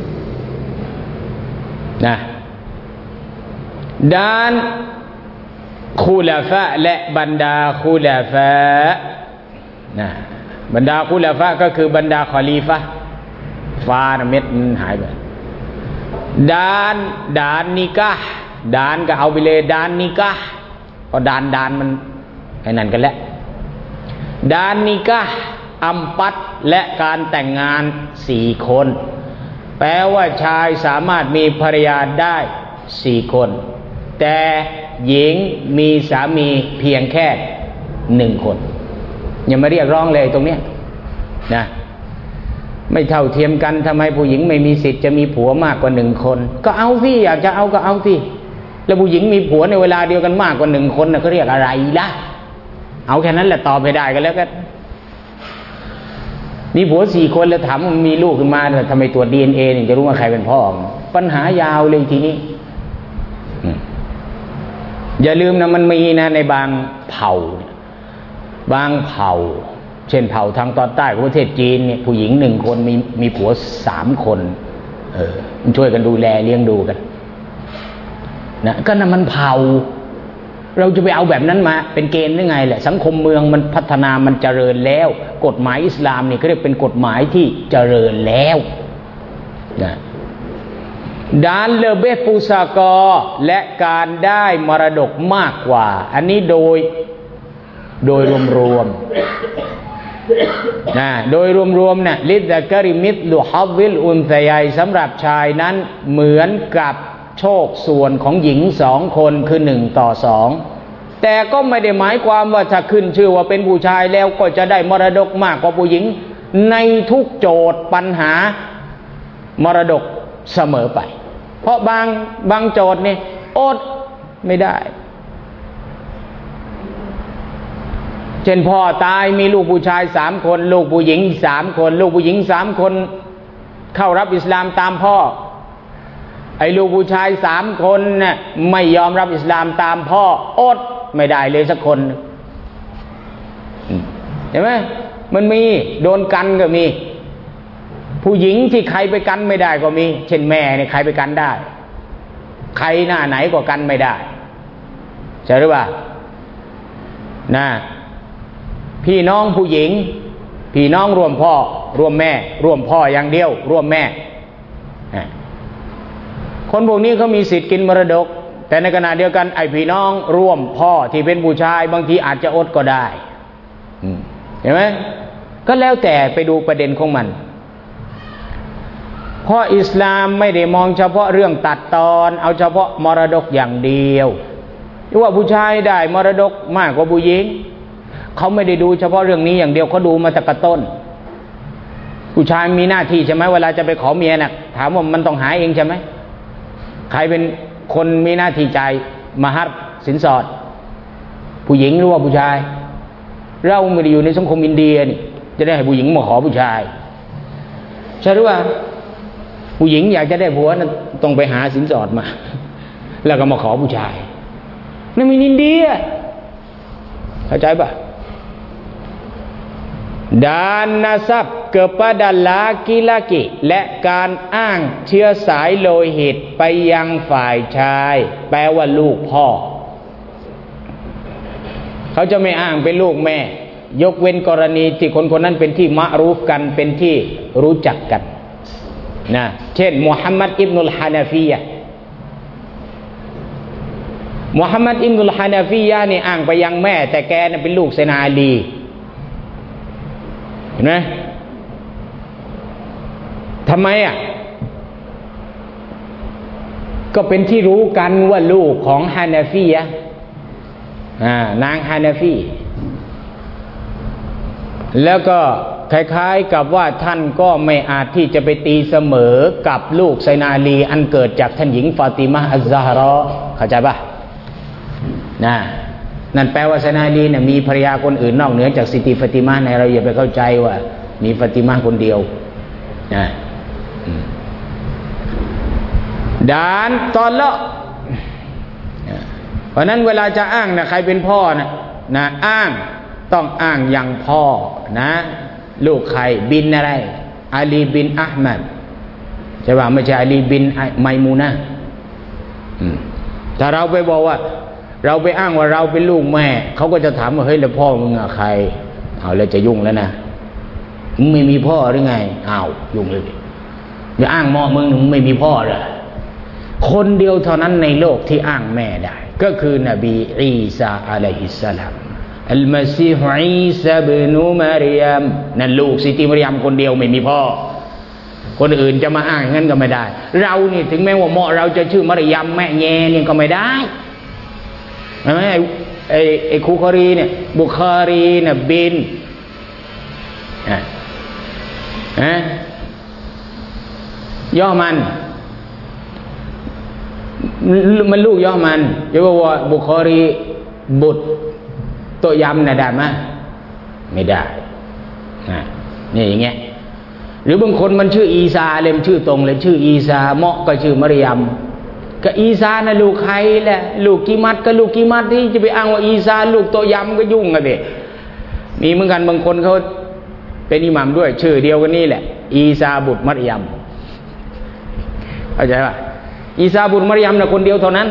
นะด้านคูลาฟะและบรรดาคูลาฟะนะบรรดาคูลาฟะก็คือบรรดาคอลีฟะฟ้าเม็ดมันหายไปด้านนิกะด้านก็เอาไปเลยด้านนิกะเพราะด้านมันไอ้นั่นกันแล้วด้านนิกะอัมปัตและการแต่งงาน4 คนแปลว่าชายสามารถมีภรรยาได้4 คนแต่หญิงมีสามีเพียงแค่1 คนอย่ามาเรียกร้องเลยตรงเนี้ยนะไม่เท่าเทียมกันทำไมผู้หญิงไม่มีสิทธิ์จะมีผัวมากกว่า1 คนก็เอาสิอยากจะเอาก็เอาสิแล้วผู้หญิงมีผัวในเวลาเดียวกันมากกว่า1 คนนะเขาเรียกอะไรล่ะเอาแค่นั้นแหละตอบไปได้กันแล้วกันมีผัว4 คนแล้วถามว่ามีลูกขึ้นมาทำไมตรวจ DNA นี่จะรู้ว่าใครเป็นพ่อปัญหายาวเลยทีนี้อย่าลืมนะมันมีนะในบางเผ่าเช่นเผ่าทางตอนใต้ของประเทศจีนเนี่ยผู้หญิง1 คนมีผัว3 คนมันช่วยกันดูแลเลี้ยงดูกันนะก็นั่นมันเผ่าเราจะไปเอาแบบนั้นมาเป็นเกณฑ์ได้ไงแหละสังคมเมืองมันพัฒนามันเจริญแล้วกฎหมายอิสลามนี่ก็เรียกเป็นกฎหมายที่เจริญแล้วนะด้านเลเบปูซากอและการได้มรดกมากกว่าอันนี้โดยรวมนะโดยรวมเนี่ยลิซะกะริมิตลุฮัวิลอุนซะยัยสำหรับชายนั้นเหมือนกับโชคส่วนของหญิง2 คนคือ1 ต่อ 2แต่ก็ไม่ได้หมายความว่าถ้าขึ้นชื่อว่าเป็นผู้ชายแล้วก็จะได้มรดกมากกว่าผู้หญิงในทุกโจทย์ปัญหามรดกเสมอไปเพราะบางโจทย์นี่อดไม่ได้เช่นพ่อตายมีลูกผู้ชาย3 คนลูกผู้หญิง3 คนลูกผู้หญิง3 คนเข้ารับอิสลามตามพ่อไอ้ลูกผู้ชาย3 คนเนี่ยไม่ยอมรับอิสลามตามพ่ออดไม่ได้เลยสักคนเห็นไหมมันมีโดนกันก็มีผู้หญิงที่ใครไปกันไม่ได้ก็มีเช่นแม่เนี่ยใครไปกันได้ใครหน้าไหนก็กันไม่ได้ใช่หรือเปล่านะพี่น้องผู้หญิงพี่น้องร่วมพ่อร่วมแม่ร่วมพ่ออย่างเดียวร่วมแม่คนพวกนี้เขามีสิทธิ์กินมรดกแต่ในขณะเดียวกันไอ้พี่น้องร่วมพ่อที่เป็นผู้ชายบางทีอาจจะอดก็ได้เห็นไหมก็แล้วแต่ไปดูประเด็นของมันเพราะอิสลามไม่ได้มองเฉพาะเรื่องตัดตอนเอาเฉพาะมรดกอย่างเดียวหรือว่าผู้ชายได้มรดกมากกว่าผู้หญิงเขาไม่ได้ดูเฉพาะเรื่องนี้อย่างเดียวเขาดูมาแต่กระต้นผู้ชายมีหน้าที่ใช่ไหมเวลาจะไปขอเมียน่ะถามว่ามันต้องหาเองใช่ไหมใครเป็นคนมีหน้าที่จ่ายมหาสินสอดผู้หญิงหรือว่าผู้ชายเราไม่ได้อยู่ในสังคมอินเดียนี่จะได้ให้ผู้หญิงมาขอผู้ชายใช่หรือว่าผู้หญิงอยากจะได้ผัวนั้นต้องไปหาสินสอดมาแล้วก็มาขอผู้ชายนั่นมีอินเดียเข้าใจปะdan nasab kepada laki-laki และการอ้างเชื้อสายโลหิตไปยังฝ่ายชายแปลว่าลูกพ่อเขาจะไม่อ้างเป็นลูกแม่ยกเว้นกรณีที่คนคนนั้นเป็นที่มะรูฟกันเป็นที่รู้จักกันนะเช่นมุฮัมมัดอิบนุลฮานาฟียะมุฮัมมัดอิบนุลฮานาฟียะนี่อ้างไปยังแม่แต่แกน่ะเป็นลูกไซนาอาลีเห็นไหมทำไมก็เป็นที่รู้กันว่าลูกของฮานาฟียะนางฮานาฟีแล้วก็คล้ายๆกับว่าท่านก็ไม่อาจที่จะไปตีเสมอกับลูกไซนาอาลีอันเกิดจากท่านหญิงฟาติมาอัซซะฮเราะห์เข้าใจปะนั่นแปลว่าไซนาอาลีเนี่ยมีภรรยาคนอื่นนอกเหนือจากซิติฟาติมาในเราอย่าไปเข้าใจว่ามีฟาติมาคนเดียวด่านตอนละเพราะนั้นเวลาจะอ้างนะใครเป็นพ่อนะอ้างต้องอ้างอย่างพ่อนะลูกใครบินอะไรอาลีบินอะห์มัดใช่ป่ะไม่ใช่อาลีบินไมมูนะถ้าเราไปบอกว่าเราไปอ้างว่าเราเป็นลูกแม่เขาก็จะถามว่าเฮ้ยแล้วพ่อมึงใครเอาแล้วจะยุ่งแล้วนะมึงไม่มีพ่อหรือไงเอายุ่งเลยอย่าอ้างหม้อมึงไม่มีพ่อเลยคนเดียวเท่านั้นในโลกที่อ้างแม่ได้ก็คือนบีอีสาอะลัยฮิสสลามอัลมาซีฮ์อีซาบินุมารยมนั่นลูกซิติมารยมคนเดียวไม่มีพ่อคนอื่นจะมาอ้างงั้นก็ไม่ได้เรานี่ถึงแม้ว่าเหมาะเราจะชื่อมารยมแม่แง่นี่ก็ไม่ได้ใช่ไหมไอ้คูคารีเนี่ยบุคารีเนี่ยบินย่อมันลูกย่อมันจะว่าบุคารีบุตรโตยำนะได้ไหมไม่ได้นี่อย่างเงี้ยหรือบางคนมันชื่ออีซาเลยมันชื่อตรงเลยชื่ออีซาเหมาะก็ชื่อมารยมก็อีซานะลูกใครแหละลูกกิมัดก็ลูกกิมัดที่จะไปอ้างว่าอีซาลูกโตยำก็ยุ่งกันดิมีเหมือนกันบางคนเขาเป็นอิหมัมด้วยชื่อเดียวกันนี่แหละอีซาบุตรมารยมเข้าใจป่ะอีซาบุตรมารยมนะคนเดียวเท่านั้น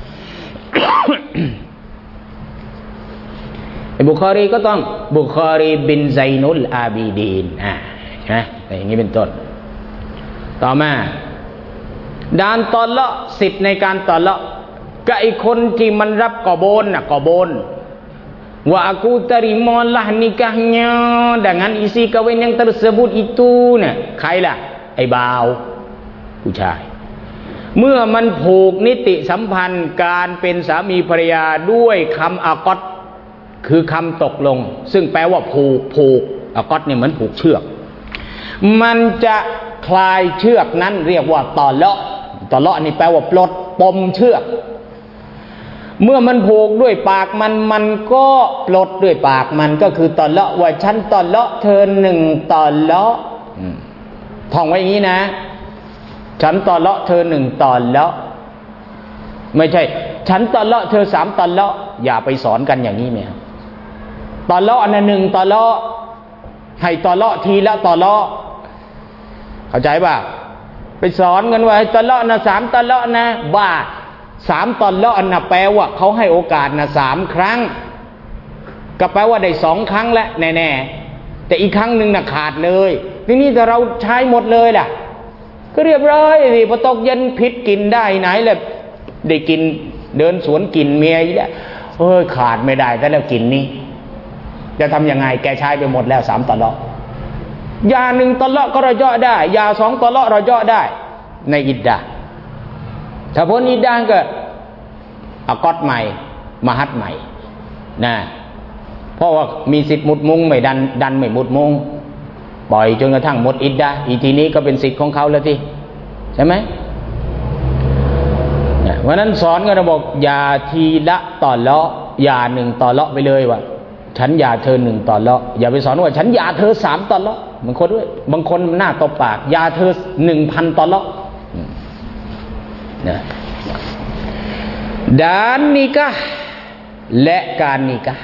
บุคอรีก็ต้องบุคอรีบินไซนุลอาบีดีนใช่ไหมอย่างนี้เป็นต้นต่อมาด่านตอละสิทธิ์ในการตอละกับไอ้คนที่มันรับกอบนกอบนว่าaku terimalah nikahnya dengan isi kawin yang tersebut ituเนี่ยใครล่ะไอ้บ่าวผู้ชายเมื่อมันผูกนิติสัมพันธ์การเป็นสามีภรรยาด้วยคำอากอดคือคำตกลงซึ่งแปลว่าผูกอากอดเนี่ยเหมือนผูกเชือกมันจะคลายเชือกนั้นเรียกว่าตอละนี่แปลว่าปลดปมเชือกเมื่อมันผูกด้วยปากมันก็ปลดด้วยปากมันก็คือตอละว่าฉันตอละเธอหนึ่งตอละท่องไว้อย่างนี้นะฉันตอละเธอหนึ่งตอละไม่ใช่ฉันตอละเธอสามตอละอย่าไปสอนกันอย่างนี้ไหมตอละอันหนึ่งตอละให้ตอละทีละตอละเข้าใจป่ะไปสอนกันว่าตอละนะสามตอละนะบ้าสามตอละอันนะแปลว่าเขาให้โอกาสนะ3 ครั้งก็แปลว่าได้2 ครั้งแล้วแน่ๆแต่อีกครั้งหนึ่งนะขาดเลยทีนี้ถ้าเราใช้หมดเลยล่ะก็เรียบร้อยสิพอตกเย็นพิษกินได้ไหนแหละได้กินเดินสวนกินเมียอีกแล้วขาดไม่ได้แต่แล้วกินนี้จะทำยังไงแกใช้ไปหมดแล้ว3 ตลอดยา1 ตลอดก็ระยะได้ยา2 ตลอดระยะได้ในอิดดาถ้าพ้นอิดดาก็อากอดใหม่มหัดใหม่นะเพราะว่ามีสิทธิ์มุดมุ้งไม่ดันไม่มุดมุ้งปล่อยจนกระทั่งหมดอิดดาอีทีนี้ก็เป็นสิทธิ์ของเขาแล้วที่ใช่ไหมเพราะนั้นสอนกันเราบอกอย่าทีละต่อเลาะอย่า1 ต่อเลาะไปเลยว่าฉันอย่าเธอ1 ต่อเลาะอย่าไปสอนว่าฉันอย่าเธอ3 ต่อเลาะบางคนด้วยบางคนหน้าตบปากอย่าเธอ1,000 ต่อเลาะนะดานนิกะและการนิกะ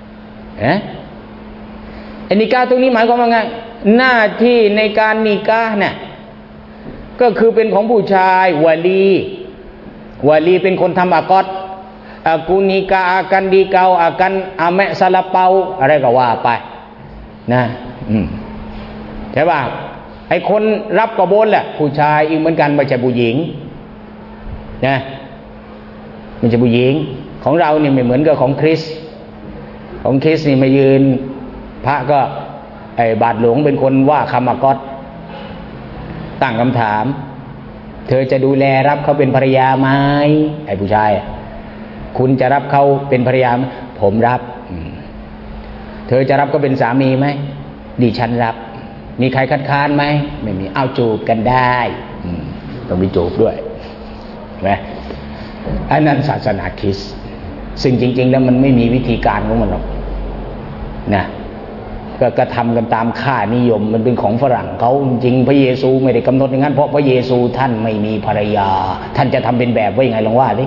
นิกะตรงนี้หมายความว่าไงหน้าที่ในการนิกะเนี่ยก็คือเป็นของผู้ชายวาลีเป็นคนทำอากอดอากูนิกาอากันดีเกาอากันอาแมซาลาเปาอะไรก็ว่าไปนะใช่ป่ะไอ้คนรับกระโบนแหละผู้ชายอีกเหมือนกันไม่ใช่ผู้หญิงนะไม่ใช่ผู้หญิงของเรานี่ไม่เหมือนกับของคริสนี่มายืนพระก็ไอ้บาทหลวงเป็นคนว่าคำอากอดตั้งคำถามเธอจะดูแลรับเขาเป็นภรรยาไหมไอ้ผู้ชายคุณจะรับเขาเป็นภรรยาผมรับเธอจะรับก็เป็นสามีไหมดิฉันรับมีใครคัดค้านไหมไม่มีเอาจูบกันได้ต้องมีจูบด้วยไหมอันนั้นศาสนาคริสต์ซึ่งจริงๆแล้วมันไม่มีวิธีการของมันหรอกนะก็กระทำกันตามค่านิยมมันเป็นของฝรั่งเขาจริงพระเยซูไม่ได้กำหนดอย่างนั้นเพราะพระเยซูท่านไม่มีภรรยาท่านจะทำเป็นแบบว่ายังไงลองว่าดิ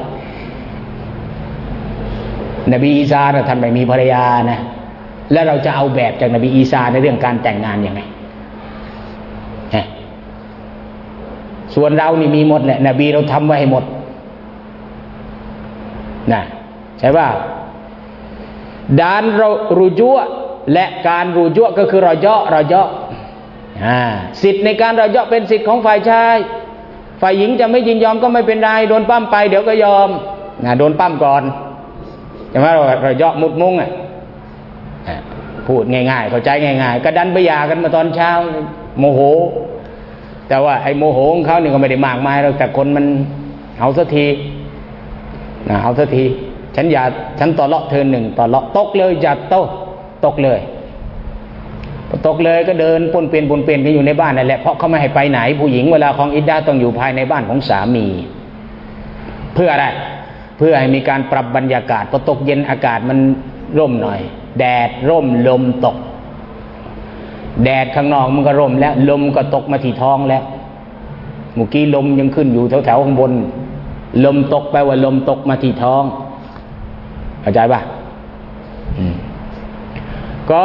นบีอีสาท่านไม่มีภรรยานะแล้วเราจะเอาแบบจากนบีอีสาในเรื่องการแต่งงานยังไงส่วนเรานี่มีหมดแหละนบีเราทำไว้ให้หมดนะใช่ป่ะดานรูจั่วและการรูจั่วก็คือรอยเยาะสิทธิ์ในการรอยเยาะเป็นสิทธิ์ของฝ่ายชายฝ่ายหญิงจะไม่ยินยอมก็ไม่เป็นไรโดนปั้มไปเดี๋ยวก็ยอมโดนปั้มก่อนใช่ไหมเราเยาะมุดมุ้งพูดง่ายๆเข้าใจง่ายๆก็ดันไปหย่ากันมาตอนเช้าโมโหแต่ว่าไอ้โมโหของเขานี่ก็ไม่ได้มากมายหรอกแต่คนมันเอาสักทีฉันต่อเลาะเธอ1 ต่อเลาะตกเลยอย่าตกเลยก็เดินปนเปลี่ยนกันอยู่ในบ้านนั่นแหละเพราะเขาไม่ให้ไปไหนผู้หญิงเวลาของอิดดาต้องอยู่ภายในบ้านของสามีเพื่ออะไรเพื่อให้มีการปรับบรรยากาศพอตกเย็นอากาศมันร่มหน่อยแดดร่มลมตกแดดข้างนอกมันก็ร่มแล้วลมก็ตกมาที่ท้องแล้วเมื่อกี้ลมยังขึ้นอยู่แถวข้างบนลมตกแปลว่าลมตกมาที่ท้องเข้าใจป่ะก็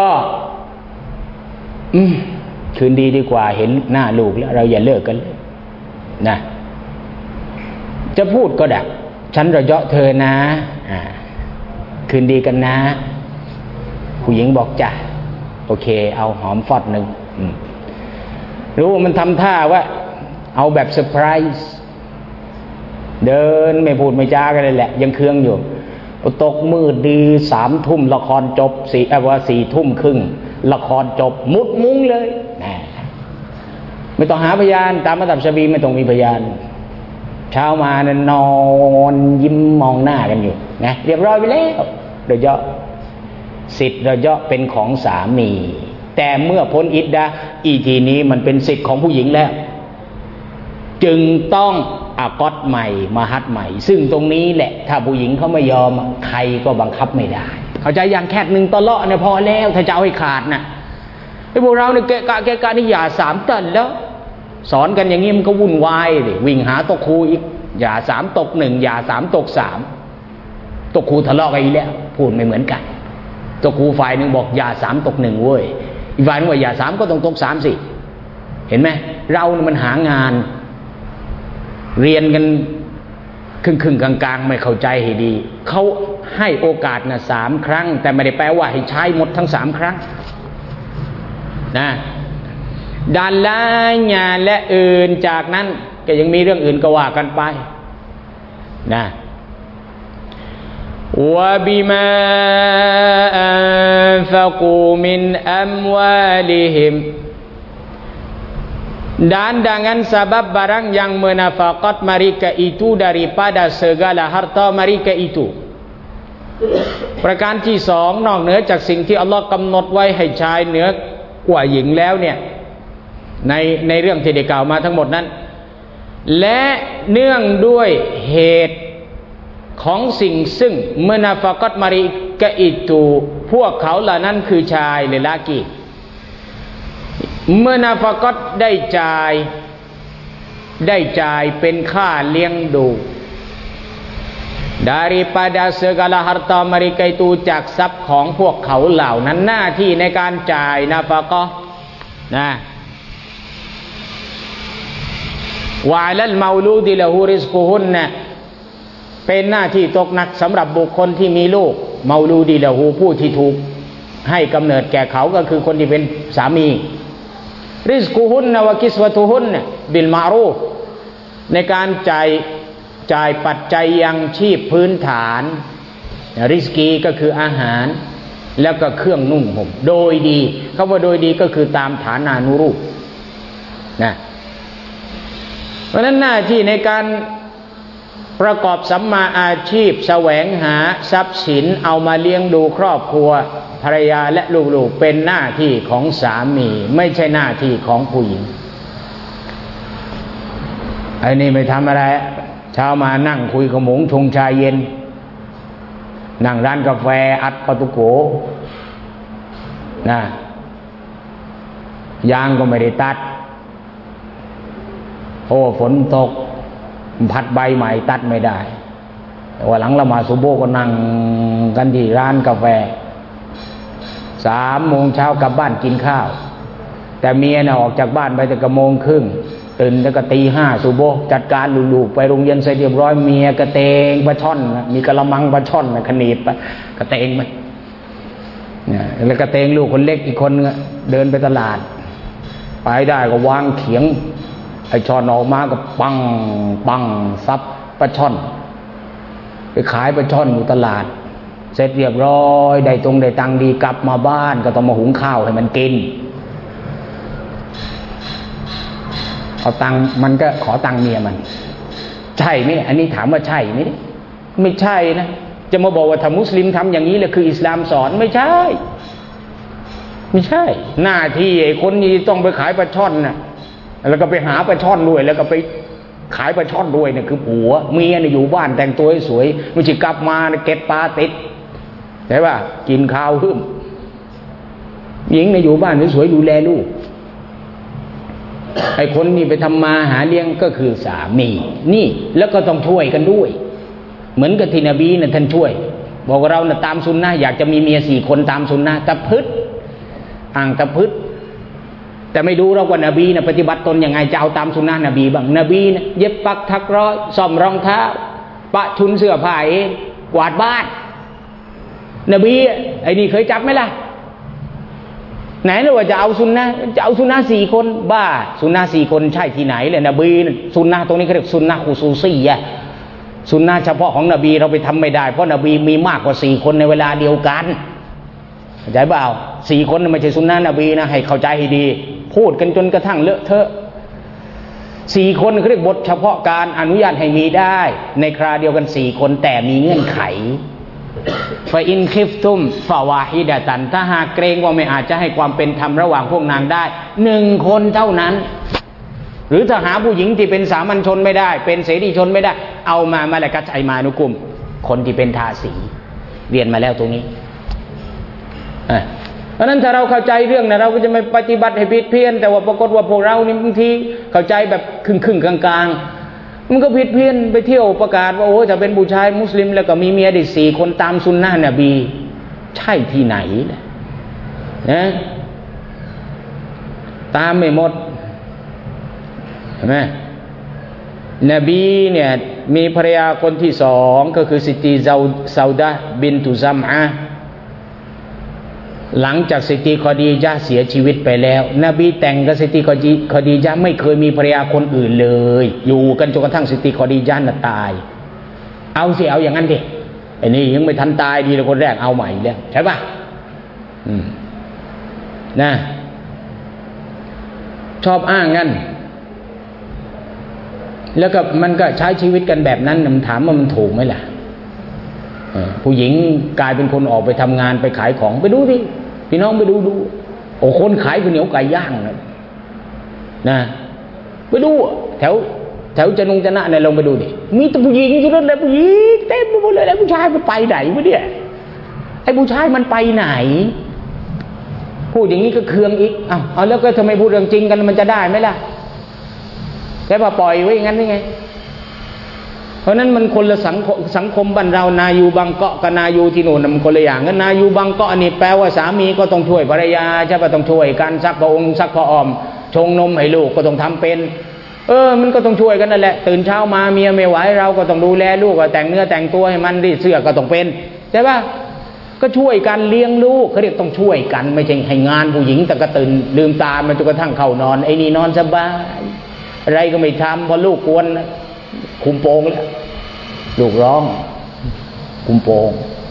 คืนดีกว่าเห็นหน้าลูกแล้วเราอย่าเลิกกันเลยนะจะพูดก็ได้ฉันระเยาะเธอนะคืนดีกันนะผู้หญิงบอกจ้ะโอเคเอาหอมฟอด1รู้มันทำท่าว่าเอาแบบเซอร์ไพรส์เดินไม่พูดไม่จากันเลยแหละยังเคืองอยู่ตกมืดดี3 ทุ่มละครจบ4 ทุ่มครึ่งละครจบมุดมุ้งเลยไม่ต้องหาพยานตามมัธยมชาบีไม่ต้องมีพยานเช้ามาเนี่ยนอนยิ้มมองหน้ากันอยู่นะเรียบร้อยไปแล้วโดยเฉพาะสิทธิ์โดยเฉพาะเป็นของสามีแต่เมื่อพ้นอิดดะอีทีนี้มันเป็นสิทธิ์ของผู้หญิงแล้วจึงต้องอากอดใหม่มหัดใหม่ซึ่งตรงนี้แหละถ้าผู้หญิงเขาไม่ยอมใครก็บังคับไม่ได้เข้าใจอย่างแค่1 ต่อเลาะเนี่ยพอแล้วถ้าจะเอาให้ขาดนะไอ้พวกเราเนี่ยเกะกะนี่อย่า3 ตันแล้วสอนกันอย่างนี้มันก็วุ่นวายดิวิ่งหาตกครูอีกอย่า3 ตก 1อย่า3 ตก 3ตกครูทะเลาะกันอีกแล้วพูดไม่เหมือนกันตกครูฝ่ายหนึ่งบอกอย่า3 ตก 1เว้ยอีกฝ่ายนึงว่าอย่า3ก็ต้องตก 3สิเห็นไหมเราเนี่ยมันหางานเรียนกันครึ่งกลางๆไม่เข้าใจให้ดีเขาให้โอกาสนะ3 ครั้งแต่ไม่ได้แปลว่าให้ใช้หมดทั้ง3 ครั้งนะด้านละญาและอื่นจากนั้นก็ยังมีเรื่องอื่นก็ว่ากันไปนะวะบิมาอันฟะกูมินอัมวาลิฮิมdan dengan sebab barang yang menafaqat mereka itu daripada segala harta mereka ituประการที่สองนอกเหนือจากสิ่งที่อัลลอฮ์กำหนดไว้ให้ชายเหนือกว่าหญิงแล้วเนี่ยในเรื่องที่ได้กล่าวมาทั้งหมดนั้นและเนื่องด้วยเหตุของสิ่งซึ่งมุนาฟะกอตมาริกะอิตูพวกเขาเหล่านั้นคือชายหรือลากีมุนาฟะกอตได้จ่ายเป็นค่าเลี้ยงดู daripada segala harta mereka itu จากทรัพย์ของพวกเขาเหล่านั้นหน้าที่ในการจ่ายนาฟะกอนะวะอะลัลเมาลูดิละฮูริซกุฮุนนะเป็นหน้าที่ตกหนักสำหรับบุคคลที่มีลูกเมาลูดิละฮูผู้ที่ถูกให้กำเนิดแก่เขาก็คือคนที่เป็นสามีริซกุฮุนนะวะกิสวะตุฮุนนะบิลมารูฟในการจ่ายปัจจัยยังชีพพื้นฐานริสกีก็คืออาหารแล้วก็เครื่องนุ่งห่มโดยดีคำว่าโดยดีก็คือตามฐานานุรูปนะเพราะนั้นหน้าที่ในการประกอบสัมมาอาชีพแสวงหาทรัพย์สินเอามาเลี้ยงดูครอบครัวภรรยาและลูกๆเป็นหน้าที่ของสามีไม่ใช่หน้าที่ของผู้หญิงไอ้นี่ไม่ทำอะไรเช้ามานั่งคุยขมงชงชาเย็นนั่งร้านกาแฟอัดปาตุโกนะยางก็ไม่ได้ตัดโอ้ฝนตกพัดใบใหม่ตัดไม่ได้แต่ว่าหลังละหมาดซุบโฮก็นั่งกันที่ร้านกาแฟ3 โมงเช้ากลับบ้านกินข้าวแต่เมียน่ะออกจากบ้านไปแต่กะโมงครึ่งตื่นแล้วก็ตี 5ซุบโฮจัดการลูกๆไปโรงเรียนเสร็จเรียบร้อยเมียกระเตงปลาช่อนมีกะละมังปลาช่อนขนีบไปกระเตงไปเนี่ยแล้วกระเตงลูกคนเล็กอีกคนเดินไปตลาดไปได้ก็วางเขียงไอ้ช่อนออกมาก็ปังซับปลาช่อนไปขายปลาช่อนอยู่ตลาดเสร็จเรียบร้อยได้ตังค์ดีกลับมาบ้านก็ต้องมาหุงข้าวให้มันกินเอาตังค์มันก็ขอตังค์เมียมันใช่ไหมอันนี้ถามว่าใช่ไหมไม่ใช่นะจะมาบอกว่าถ้ามุสลิมทำอย่างนี้แหละคืออิสลามสอนไม่ใช่หน้าที่ไอ้คนนี้ต้องไปขายปลาช่อนน่ะแล้วก็ไปหาปลาช่อนด้วยแล้วก็ไปขายปลาช่อนด้วยเนี่ยคือผัวเมียเนี่ยอยู่บ้านแต่งตัวให้สวยไม่ใช่กลับมาเก็บปลาติดใช่ป่ะกินข้าวหึ่มหญิงเนี่ยอยู่บ้านสวยๆดูแลลูกไอ้คนนี่ไปทำมาหาเลี้ยงก็คือสามีนี่แล้วก็ต้องช่วยกันด้วยเหมือนกับที่นบีเนี่ยท่านช่วยบอกว่าเราเนี่ยตามซุนนะห์อยากจะมีเมีย4 คนตามซุนนะห์ตะพึดตะพึดแต่ไม่ดูเราว่านบีเนี่ยปฏิบัติตนยังไงจะเอาตามซุนนะห์นบีบ้างนบีเนี่ยเย็บปักถักร้อยซ่อมรองเท้าปะชุนเสื้อผ้าเองกวาดบ้านนบีไอ้นี่เคยจับไหมล่ะไหนเลยว่าจะเอาซุนนะ4 คนบ้าซุนนะ4 คนใช่ที่ไหนเลยนบีซุนนะตรงนี้เขาเรียกซุนนะอุซูซียะซุนนะเฉพาะของนบีเราไปทำไม่ได้เพราะนบีมีมากกว่า4 คนในเวลาเดียวกันเข้าใจเปล่า4 คนไม่ใช่ซุนนะนบีนะให้เข้าใจให้ดีพูดกันจนกระทั่งเลอะเทอะ4 คนเขาเรียกบทเฉพาะการอนุญาตให้มีได้ในคราเดียวกัน4 คนแต่มีเงื่อนไขฟาอินคิฟตุมฟาวาฮิดะตันถ้าหากเกรงว่าไม่อาจจะให้ความเป็นธรรมระหว่างพวกนางได้1 คนเท่านั้นหรือถ้าหาผู้หญิงที่เป็นสามัญชนไม่ได้เป็นเสรีชนไม่ได้เอามาละกัจไอมานุกุมคนที่เป็นทาสีเรียนมาแล้วตรงนี้เพราะนั้นถ้าเราเข้าใจเรื่องนะเราก็จะไม่ปฏิบัติให้ผิดเพี้ยนแต่ว่าปรากฏว่าพวกเรานี่บางทีเข้าใจแบบครึ่งกลางมันก็ผิดเพี้ยนไปเที่ยวประกาศว่าโอ้จะเป็นผู้ชายมุสลิมแล้วก็มีเมียได้4 คนตามซุนนะห์นบีใช่ที่ไหนนะตามไม่หมดเห็นไหมนบีเนี่ยมีภรรยาคนที่2ก็คือซิตีซาอุดะห์บินตุซัมอะห์หลังจากซิตีคอดีญะห์เสียชีวิตไปแล้วนบีแต่งกับซิตีคอดีญะห์ไม่เคยมีภรรยาคนอื่นเลยอยู่กันจนกระทั่งซิตีคอดีญะห์น่ะตายเอาอย่างนั้นดิไอ้นี่ยังไม่ทันตายดีเลยคนแรกเอาใหม่แล้วใช่ป่ะนะชอบอ้างงั้นแล้วก็มันก็ใช้ชีวิตกันแบบนั้นมันถามว่ามันถูกไหมล่ะผู้หญิงกลายเป็นคนออกไปทำงานไปขายของไปดูดิพี่น้องไปดูโอ้คนขายข้าวเหนียวไก่ย่างนะไปดูแถวจะนะเนี่ยลองไปดูดิมีแต่ผู้หญิงอยู่นั่นแหละผู้หญิงเต็มไปหมดเลยแล้วผู้ชายมันไปไหนวะเนี่ยไอ้ผู้ชายมันไปไหนพูดอย่างนี้ก็เคืองอีกเอาแล้วก็ทำไมพูดเรื่องจริงกันมันจะได้ไหมล่ะแค่ว่าปล่อยไว้อย่างนั้นได้ไงเพราะนั้นมันคนละสังคมบ้านเรานายูบางเกาะกับนายูที่โน่นมันคนละอย่างกันนายูบางเกาะนี่แปลว่าสามีก็ต้องช่วยภรรยาใช่ป่ะต้องช่วยกันซักผ้าองค์ซักผ้าอ้อมชงนมให้ลูกก็ต้องทำเป็นมันก็ต้องช่วยกันนั่นแหละตื่นเช้ามาเมียไม่ไหวเราก็ต้องดูแลลูกก็แต่งเนื้อแต่งตัวให้มันรีดเสื้อก็ต้องเป็นใช่ป่ะก็ช่วยกันเลี้ยงลูกเขาเรียกต้องช่วยกันไม่ใช่ให้งานผู้หญิงแต่ก็ตื่นลืมตามาจนกระทั่งเข้านอนไอ้นี่นอนสบายอะไรก็ไม่ทำพอลูกกวนคุมโปงแล้วลูกร้องคุมโปง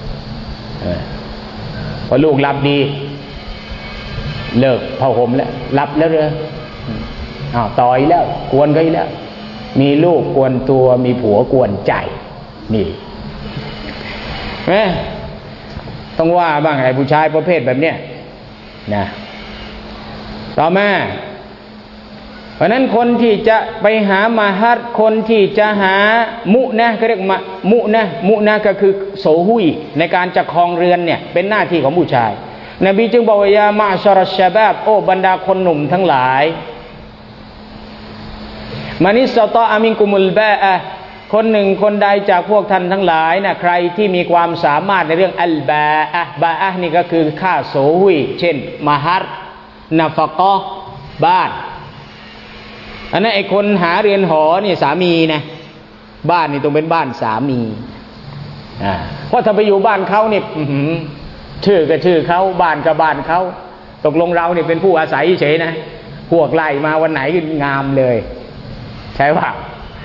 พอลูกหลับดีเลิกผ้าห่มแล้วหลับแล้วเลยต่อยแล้วกวนก็อีกแล้วมีลูกกวนตัวมีผัวกวนใจนี่ต้องว่าบ้างไอ้ผู้ชายประเภทแบบเนี้ยนะต่อมาเพราะนั้นคนที่จะไปหามาฮัดคนที่จะหามุนะเขาเรียกมุนะก็คือโสหุยในการจะครองเรือนเนี่ยเป็นหน้าที่ของผู้ชายนบีจึงบอกว่ายามาชรชะบาบโอ้บรรดาคนหนุ่มทั้งหลายมานิสตออามินกุมุลบาอะคนหนึ่งคนใดจากพวกท่านทั้งหลายนะใครที่มีความสามารถในเรื่องอัลบาอะนี่ก็คือค่าโสหุยเช่นมหัรนาฟะกะบ้านอันนั้นไอ้คนหาเรือนหอเนี่ยสามีนะบ้านนี่ต้องเป็นบ้านสามีเพราะถ้าไปอยู่บ้านเขาเนี่ยชื่อก็ชื่อเขาบ้านก็บ้านเขาตกลงเราเนี่ยเป็นผู้อาศัยเฉยนะพวกไล่มาวันไหนก็งามเลยใช่ป่ะ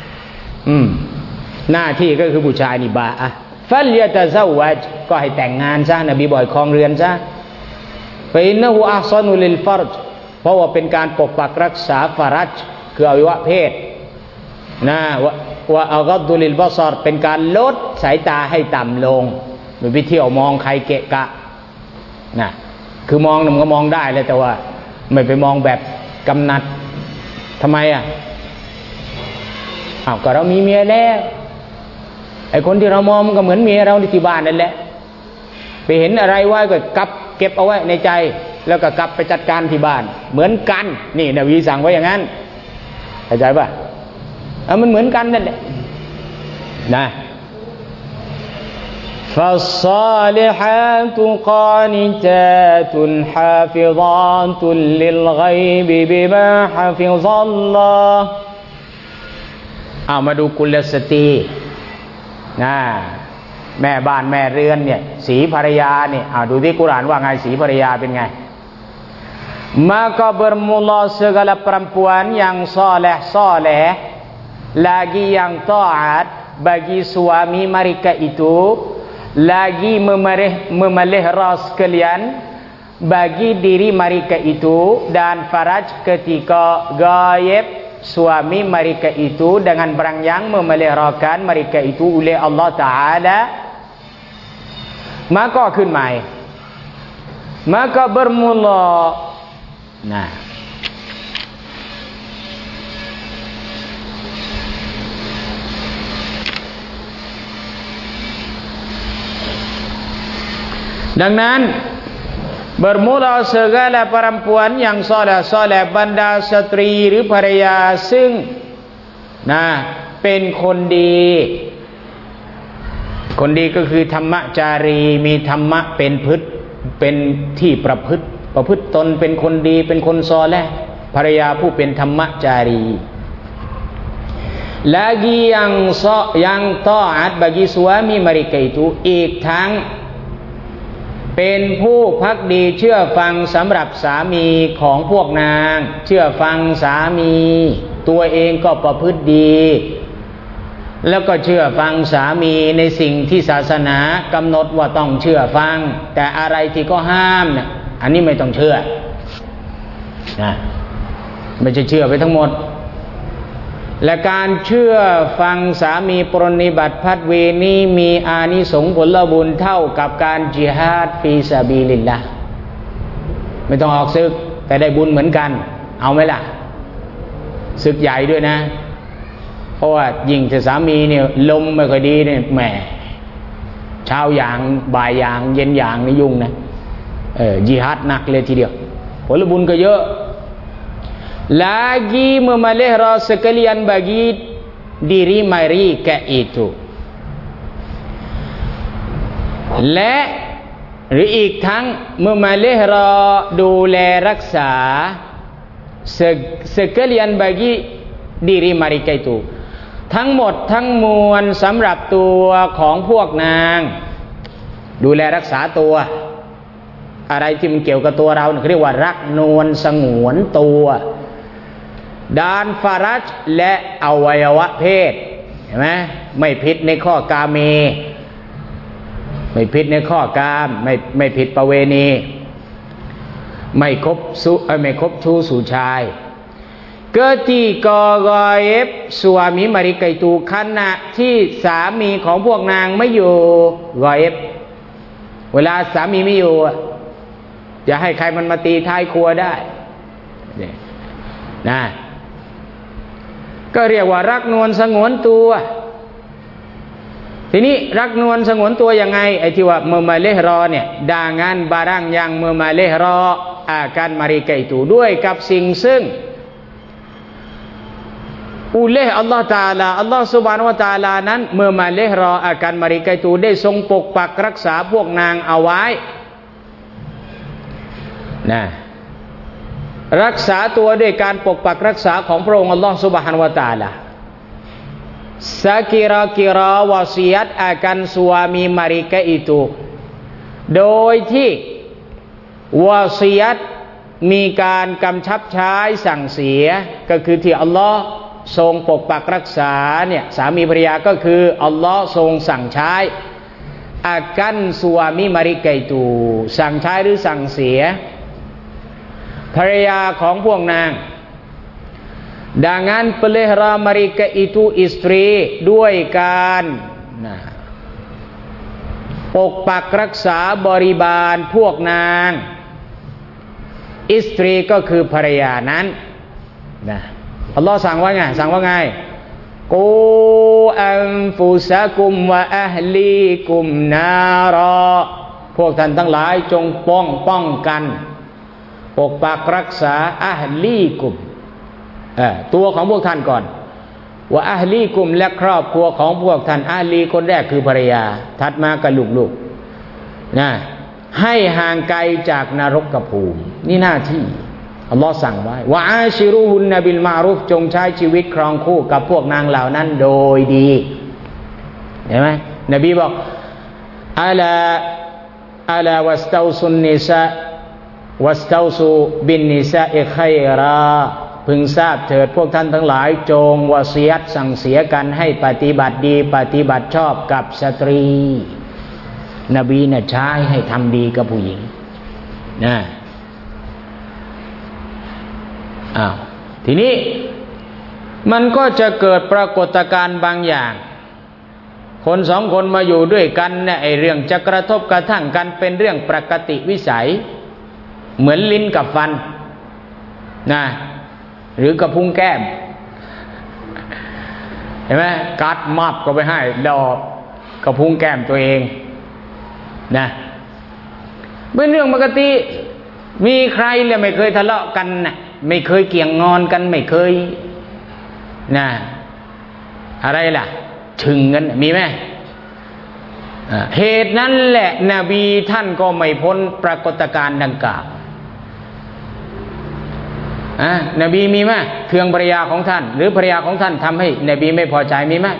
หน้าที่ก็คือผู้ชายนี่บาอะฟัลยะตะซาวะจก็ให้แต่งงานซะนบีบอกครองเรือนซะฟะอินนะฮูอัฮซานุลิลฟัรจเพราะว่าเป็นการปกปักรักษาฟารัจคืออวัยวะเพศนะว่าอักัดดุลิลบะซารเป็นการลดสายตาให้ต่ำลงไม่ไปเที่ยวมองใครเกะกะนะคือมองมันก็มองได้เลยแต่ว่าไม่ไปมองแบบกำนัดทำไมก็เรามีเมียแล้วไอ้คนที่เรามองมันก็เหมือนเมียเราที่บ้านนั่นแหละไปเห็นอะไรไว้ก็เก็บเอาไว้ในใจแล้วก็กลับไปจัดการที่บ้านเหมือนกันนี่นบีสั่งไว้อย่างนั้นเข้าใจป่ะมันเหมือนกันนั่นแหละนะفالصالحات قانتات حافظات للغيب بما حفظ الله มาดูกุลสตรีแม่บ้านแม่เรือนเนี่ยสีภรรยาเนี่ยดูที่กุรอานว่าไงสีภรรยาเป็นไงmaka bermula segala perempuan yang soleh lagi yang taat bagi suami mereka itu lagi memelihara sekalian bagi diri mereka itu dan faraj ketika gaib suami mereka itu dengan barang yang memeliharakan mereka itu oleh Allah Ta'ala maka ขึ้นใหม่ maka bermulaดังนั้น bermula segala perempuan yang soleh บรรดาสตรีหรือภรรยาซึ่งเป็นคนดีก็คือธรรมจารีมีธรรมะเป็นที่ประพฤติตนเป็นคนดีเป็นคนซอและภรรยาผู้เป็นธรรมจารีlagi yang taat bagi suami mereka itu อีกทั้งเป็นผู้ภักดีเชื่อฟังสำหรับสามีของพวกนางเชื่อฟังสามีตัวเองก็ประพฤติดีแล้วก็เชื่อฟังสามีในสิ่งที่ศาสนากำหนดว่าต้องเชื่อฟังแต่อะไรที่ก็ห้ามเนี่ยอันนี้ไม่ต้องเชื่อนะไม่ใช่เชื่อไปทั้งหมดและการเชื่อฟังสามีปรนนิบัติภัตเวนี้มีอานิสงส์ผลบุญเท่ากับการจิฮาดฟีซาบีลิลลาห์ไม่ต้องออกศึกแต่ได้บุญเหมือนกันเอาไหมล่ะศึกใหญ่ด้วยนะเพราะว่ายิ่งถ้าสามีเนี่ยลมไม่ค่อยดีเนี่ยแหมเช้าอย่างบ่ายอย่างเย็นอย่างนี่ยุ่งนะจิฮาดหนักเลยทีเดียวผลบุญก็เยอะlagi memelihara sekalian bagi diri mereka itu และหรืออีกทั้ง memelihara ดูแลรักษา sekalian bagi diri mereka itu ทั้งหมดทั้งมวลสำหรับตัวของพวกนางดูแลรักษาตัวอะไรที่มันเกี่ยวกับตัวเราเนี่ยเรียกว่ารักนวลสงวนตัวด้านฟารัจและอวัยวะเพศเห็นไหมไม่ผิดในข้อกาเมไม่ผิดในข้อกามไม่ผิดประเวณีไม่คบชู้สู่ชายketika gaib suami mereka itu ขณะที่สามีของพวกนางไม่อยู่gaibเวลาสามีไม่อยู่จะให้ใครมันมาตีท้ายครัวได้นะก็เรียกว่ารักนวลสงวนตัวทีนี้รักนวลสงวนตัวยังไงไอ้ที่ว่าmemeliharaเนี่ย dengan barang yang memelihara akan mereka itu ด้วยกับสิ่งซึ่งoleh Allah Taala Allah Subhanahu Wa Taala นั้น memelihara akan mereka itu ได้ทรงปกปักรักษาพวกนางเอาไว้นะรักษาตัวด้วยการปกปักรักษาของพระองค์อัลลอฮฺซุบฮานะฮูวะตะอาลาsekira-kira wasiat akan suami mereka itu โดยที่วาซียัตมีการกำชับใช้สั่งเสียก็คือที่อัลลอฮฺทรงปกปักรักษาเนี่ยสามีภรรยาก็คืออัลลอฮฺทรงสั่งใช้akan suami mereka itu สั่งใช้หรือสั่งเสียภรรยาของพวกนาง dengan pelihara mereka itu istri ด้วยการปกปักรักษาบริบาลพวกนางอิสตรีก็คือภรรยานั้นนะอัลลอฮ์สั่งว่าไงกูอันฟุซะกุมวะอะฮลีกุมนารอพวกท่านทั้งหลายจงป้องกันปกปักรักษาอะฮลีกุมตัวของพวกท่านก่อนว่าอะฮลีกุมและครอบครัวของพวกท่านอะฮลีคนแรกคือภรรยาถัดมากับลูกๆนะให้ห่างไกลจากนรกภูมินี่หน้าที่อัลลอฮ์สั่งไว้ว่าอาชิรุฮุนนบิลมารุฟจงใช้ชีวิตครองคู่กับพวกนางเหล่านั้นโดยดีเห็นไหมนบีบอกอัลาวัสตาซุนนิซาวัสตาซูบินนิซาอิคัยราพึงทราบเถิดพวกท่านทั้งหลายจงวะซียัตสั่งเสียกันให้ปฏิบัติดีปฏิบัติชอบกับสตรีนบีเนี่ยใช้ให้ทำดีกับผู้หญิงนะทีนี้มันก็จะเกิดปรากฏการณ์บางอย่างคนสองคนมาอยู่ด้วยกันเนี่ยไอ้เรื่องจะกระทบกระทั่งกันเป็นเรื่องปกติวิสัยเหมือนลิ้นกับฟันนะหรือกับพุ้งแก้มเห็นไหมกัดมับก็ไปให้ดอกกับพุ้งแก้มตัวเองนะเป็นเรื่องปกติมีใครเลยไม่เคยทะเลาะกันนะไม่เคยเกี่ยงงอนกันไม่เคยนะอะไรล่ะชึงกันมีไหมเหตุนั้นแหละนบีท่านก็ไม่พ้นปรากฏการณ์ดังกล่าวนบีมีไหมเคืองภรรยาของท่านหรือภรรยาของท่านทำให้นบีไม่พอใจมีไหม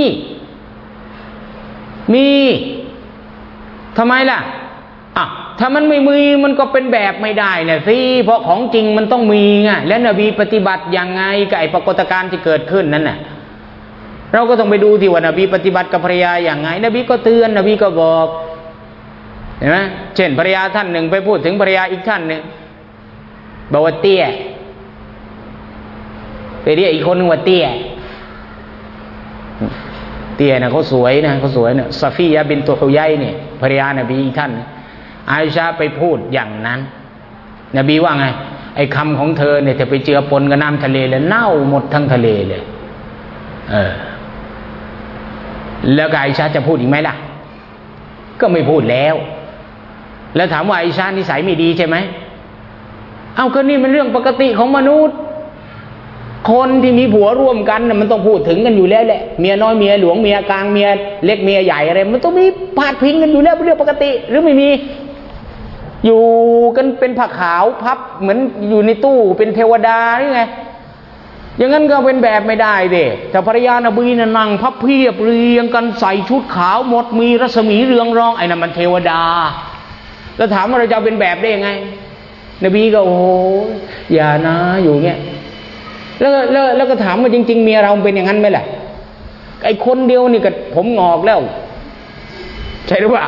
มีทำไมล่ะถ้ามันไม่มีมันก็เป็นแบบไม่ได้เนี่ยสิเพราะของจริงมันต้องมีไงและนบีปฏิบัติยังไงกับไอ้ปรากฏการณ์ที่เกิดขึ้นนั้นน่ะเราก็ต้องไปดูที่ว่านบีปฏิบัติกับภรรยาอย่างไงนบีก็เตือนนบีก็บอกเห็นไหมเช่นภรรยาท่านหนึ่งไปพูดถึงภรรยาอีกท่านหนึ่งบอกว่าเตี้ยไปเรียกอีกคนนึงว่าเตี้ยนะเขาสวยนะซาฟียะบินตุฮุยัยเนี่ยภรรยานบีอีกท่านอาอิชาไปพูดอย่างนั้นนบีว่าไงไอ้คำของเธอเนี่ยจะไปเจือปนกับน้ำทะเลเลยเน่าหมดทั้งทะเลเลยแล้วอาอิชาจะพูดอีกไหมล่ะก็ไม่พูดแล้วถามว่าอาอิชานิสัยไม่ดีใช่ไหมเอาก็นี่มันเรื่องปกติของมนุษย์คนที่มีผัวร่วมกันน่ะมันต้องพูดถึงกันอยู่แล้วแหละเมียน้อยเมียหลวงเมียกลางเมียเล็กเมียใหญ่อะไรมันต้องมีพาดพิงกันอยู่แล้วเป็นเรื่องปกติหรือไม่มีอยู่กันเป็นผ้าขาวพับเหมือนอยู่ในตู้เป็นเทวดาหรือไงอย่างนั้นก็เป็นแบบไม่ได้เด้แต่ภรรยานบีน่ะนั่งพับเพียบเรียงกันใส่ชุดขาวหมดมีรัศมีเรืองรองไอ้นั่นมันเทวดาแล้วถามว่าเราจะเป็นแบบได้ยังไงนบีก็โอ้โหอย่านะอยู่เงี้ยแล้วก็ถามว่าจริงๆเมียเราเป็นอย่างนั้นไหมล่ะไอ้คนเดียวนี่ก็ผมงอกแล้วใช่หรือเปล่า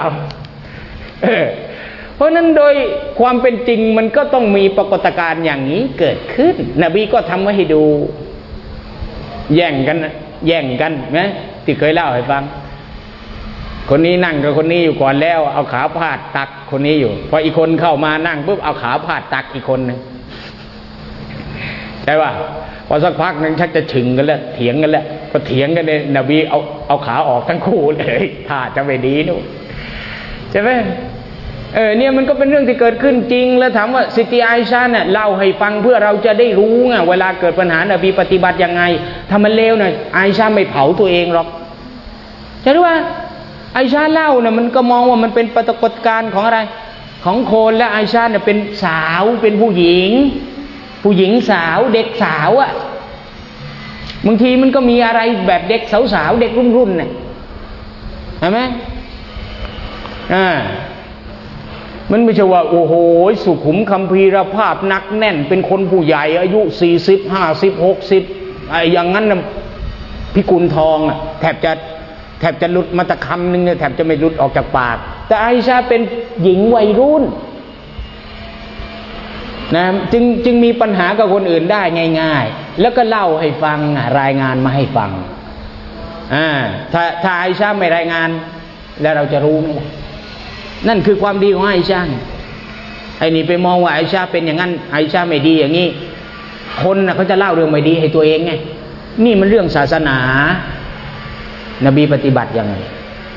เพราะนั้นโดยความเป็นจริงมันก็ต้องมีปรากฏการณ์อย่างนี้เกิดขึ้นนบีก็ทำไว้ให้ดูแย่งกันนะที่เคยเล่าให้ฟังคนนี้นั่งกับคนนี้อยู่ก่อนแล้วเอาขาพาดตักคนนี้อยู่พออีกคนเข้ามานั่งปุ๊บเอาขาพาดตักอีกคนนึงใช่ป่ะพอสักพักนึงชักจะฉึงกันแล้วเถียงกันแล้วก็เถียงกันเลยนบีเอาขาออกทั้งคู่เลยถ้าจะไม่ดีนู่นใช่ไหมเนี่ยมันก็เป็นเรื่องที่เกิดขึ้นจริงแล้วถามว่าซิติอาอิชาเนี่ยเล่าให้ฟังเพื่อเราจะได้รู้ไงเวลาเกิดปัญหานบีปฏิบัติยังไงถ้ามันเลวเนี่ยอาอิชาไม่เผาตัวเองหรอกใช่หรือว่าอาอิชาเล่าเนี่ยมันก็มองว่ามันเป็นปรากฏการณ์ของอะไรของคนและอาอิชาเนี่ยเป็นสาวเป็นผู้หญิงสาวเด็กสาวอ่ะบางทีมันก็มีอะไรแบบเด็กสาวเด็กรุ่นเนี่ยเห็นไหมมันไม่ใช่ว่าโอ้โหสุขุมคัมภีรภาพนักแน่นเป็นคนผู้ใหญ่อายุ40 50 60ไอ้อย่างนั้นน่ะพิกุลทองอ่ะแทบจะหลุดมาตะคำนึงเนี่ยแทบจะไม่หลุดออกจากปากแต่อาอิชาเป็นหญิงวัยรุ่นนะจึงมีปัญหากับคนอื่นได้ง่ายๆแล้วก็เล่าให้ฟังรายงานมาให้ฟังถ้าอาอิชาไม่รายงานแล้วเราจะรู้ไหมล่ะนั่นคือความดีของอาอิชาไอ้นี่ไปมองว่าอาอิชาเป็นอย่างนั้นอาอิชาไม่ดีอย่างนี้คนน่ะเขาจะเล่าเรื่องไม่ดีให้ตัวเองไงนี่มันเรื่องศาสนานบีปฏิบัติยังไง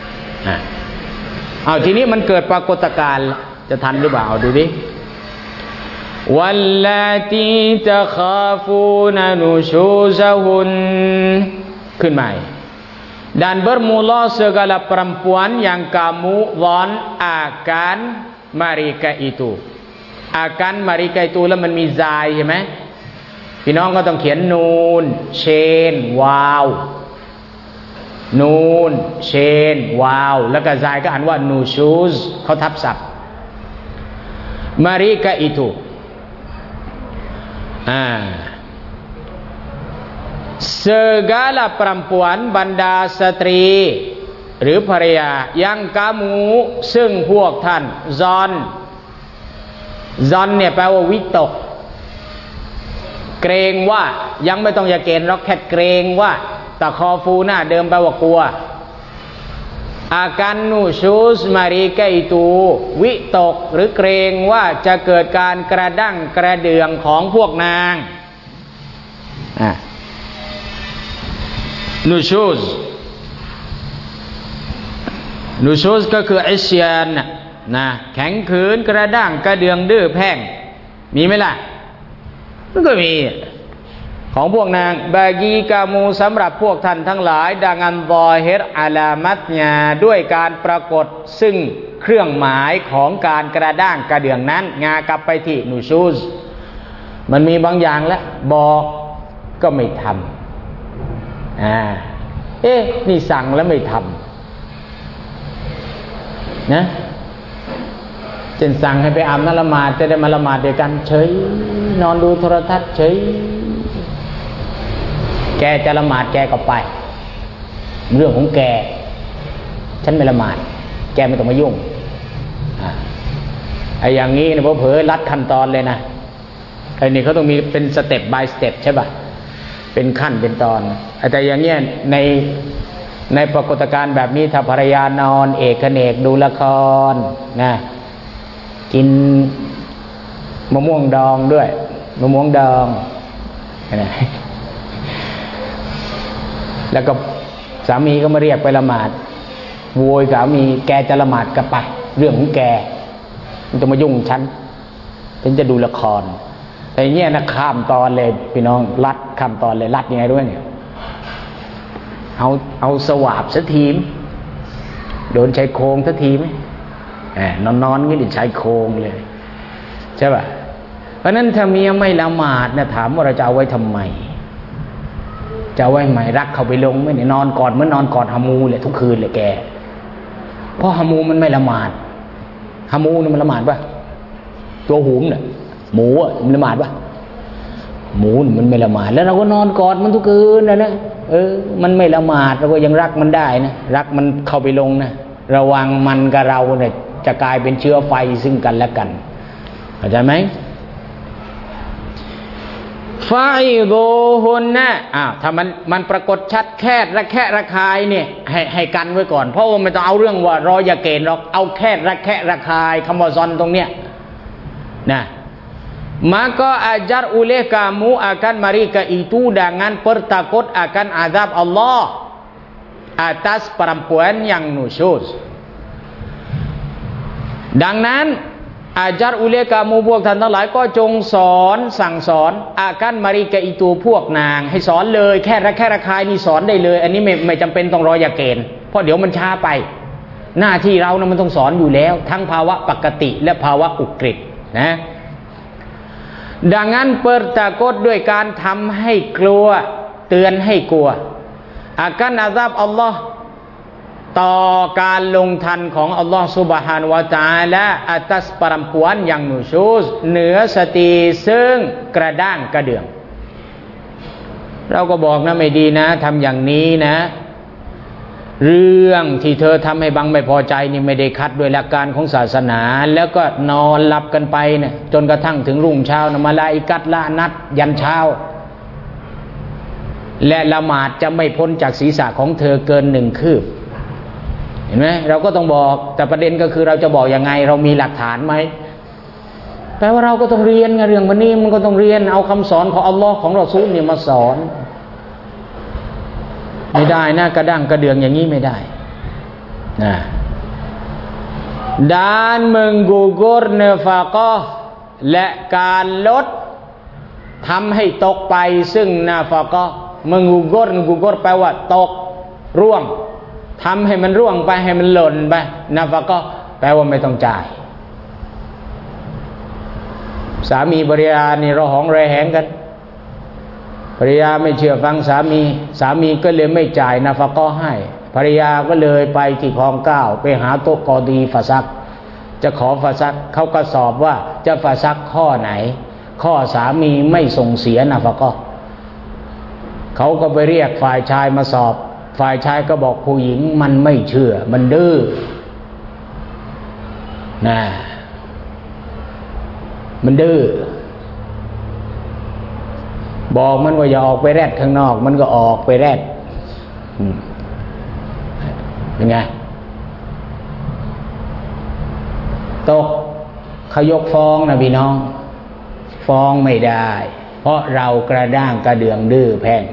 เอาทีนี้มันเกิดปรากฏการณ์จะทันหรือเปล่าดูดิวัลลาตีตะคาฟูนานุชูซะฮุนขึ้นใหม่dan bermula segala perempuan yang kamu dhon akan mereka itu akan mereka itu แล้วมันมีซายใช่ไหมพี่น้องก็ต้องเขียนนูนเชนวาวนูนเชนวาวแล้วก็ซายก็อ่านว่านูชูซเขาทับศัพท์ mereka itu segala perempuan บรรดาสตรีหรือภรรยายังกามูซึ่งพวกท่านซอนเนี่ยแปลว่าวิตกเกรงว่ายังไม่ต้องอย่าเกณฑ์หรอกแค่เกรงว่าตะคอฟูหน้าเดิมแปลว่ากลัวอาการนูชูสมาริกาอิตูวิตกหรือเกรงว่าจะเกิดการกระดั้งกระเดื่องของพวกนางนูชูสก็คืออิสยานนะแข็งขืนกระด้างกระเดืองดื้อแพ่งมีไหมล่ะมันก็มีของพวกนางบากีกามูสำหรับพวกท่านทั้งหลายดังอันบอเฮรอาลามัตญาด้วยการปรากฏซึ่งเครื่องหมายของการกระด้างกระเดื่องนั้นงากลับไปที่นูชูสมันมีบางอย่างแล้วบอกก็ไม่ทำนี่สั่งแล้วไม่ทำนะเช่นสั่งให้ไปอาบน้ำละหมาดจะได้มาละหมาดเดียวกันเฉยนอนดูโทรทัศน์เฉยแกจะละหมาดแกก็ไปเรื่องของแกฉันไม่ละหมาดแกไม่ต้องมายุ่งไอ้อย่างนี้เนี่ยเผลอๆลัดขั้นตอนเลยนะไอ้นี่เขาต้องมีเป็นสเต็ป by สเต็ปใช่ป่ะเป็นขั้นเป็นตอนแต่อย่างเงี้ยในปรากฏการณ์แบบนี้ถ้าภรรยานอนเอกเนกดูละครนะกินมะม่วงดองด้วยมะม่วงดองนะแล้วก็สามีก็มาเรียกไปละหมาดโวยสามีแกจะละหมาดก็ไปเรื่องของแกมันจะมายุ่งฉันจะดูละครแต่เงี้ยนะข้ามตอนเลยพี่น้องลัดข้ามตอนเลยลัดยังไงด้วยเนี่ยเอาสวาบสักทีมโดนชายโครงสักทีไหมนอนงี้ดิชายโครงเลยใช่ป่ะเพราะนั้นถ้าเมียไม่ละหมาดนะถามว่าเราจะเอาไว้ทำไมจะเอาไว้ไหมรักเขาไปลงไม่เนี่ยนอนกอดเหมือนนอนกอดฮามูเลยทุกคืนเลยแกเพราะฮามูมันไม่ละหมาดฮามูนี่มันละหมาดป่ะตัวหูมเนี่ยหมูมันละหมาดป่ะหมูมันไม่ละหมาดแล้วเราก็นอนกอดมันทุกคืนนะมันไม่ละหมาดเราก็ยังรักมันได้นะรักมันเข้าไปลงนะระวังมันกับเราเนี่ยจะกลายเป็นเชื้อไฟซึ่งกันและกันเข้าใจไหมฟาอิโดฮุนนะถ้ามันปรากฏชัดแค่ระคายเนี่ยให้กันไว้ก่อนเพราะว่าไม่ต้องเอาเรื่องว่ารอยาเกณฑ์หรอกเอาแค่ระคายคำว่าซอนตรงเนี้ยนะmaka ajar oleh kamu akan mereka itu dengan bertakut akan azab Allah atas perempuan yang nusyuz ดังนั้นอาจารย์อุเลกามูพวกท่านทั้งหลายก็จงสอนสั่งสอนอากันมาริกะอิตูพวกนางให้สอนเลยแค่ระคายนี่สอนได้เลยอันนี้ไม่จำเป็นต้องรอยาเกณฑ์เพราะเดี๋ยวมันช้าไปหน้าที่เรานะมันต้องสอนอยู่แล้วทั้งภาวะปกติและภาวะอุกฤษนะดังนั้นเปิดตะกดด้วยการทำให้กลัวเตือนให้กลัวอากันอาซาบอัลลอฮ์ต่อการลงทันของอัลลอฮ์ซุบฮานะฮูวะตะอาลาอัตัสperempuan yang nusyuzเหนือสตรีซึ่งกระด้างกระเดื่องเราก็บอกนะไม่ดีนะทำอย่างนี้นะเรื่องที่เธอทำให้บังไม่พอใจนี่ไม่ได้คัดด้วยหลักการของศาสนาแล้วก็นอนหลับกันไปเนี่ยจนกระทั่งถึงรุ่งเช้านะมาลาอิกัตละนัดยันเช้าและละหมาดจะไม่พ้นจากศีรษะของเธอเกิน1 คืบเห็นไหมเราก็ต้องบอกแต่ประเด็นก็คือเราจะบอกยังไงเรามีหลักฐานไหมแปลว่าเราก็ต้องเรียนไงเรื่องวันนี้มันก็ต้องเรียนเอาคำสอนของอัลลอฮ์ของรอซูลเนี่ยมาสอนไม่ได้นะกระด้างกระเดืองอย่างนี้ไม่ได้นะ dan menggugur nafaqah และการลดทำให้ตกไปซึ่งนาฟะกะห์menggugur แปลว่าตกร่วงทำให้มันร่วงไปให้มันหล่นไปนาฟะกะห์แปลว่าไม่ต้องจ่ายสามีภรรยานี่ระหองระแหงกันภรรยาไม่เชื่อฟังสามีก็เลยไม่จ่ายนาฟะกะห์ให้ภรรยาก็เลยไปที่คลอง9ไปหาโต๊ะกอดีฟะซักจะขอฟะซักเขาก็สอบว่าจะฟะซักข้อไหนข้อสามีไม่ส่งเสียนาฟะกะห์เขาก็ไปเรียกฝ่ายชายมาสอบฝ่ายชายก็บอกผู้หญิงมันไม่เชื่อมันดื้อนะมันดื้อบอกมันว่าอย่าออกไปแรดข้างนอกมันก็ออกไปแรดเป็นไงตกเขายกฟ้องนะพี่น้องฟ้องไม่ได้เพราะเรากระด้างกระเดืองดื้อแพ่ง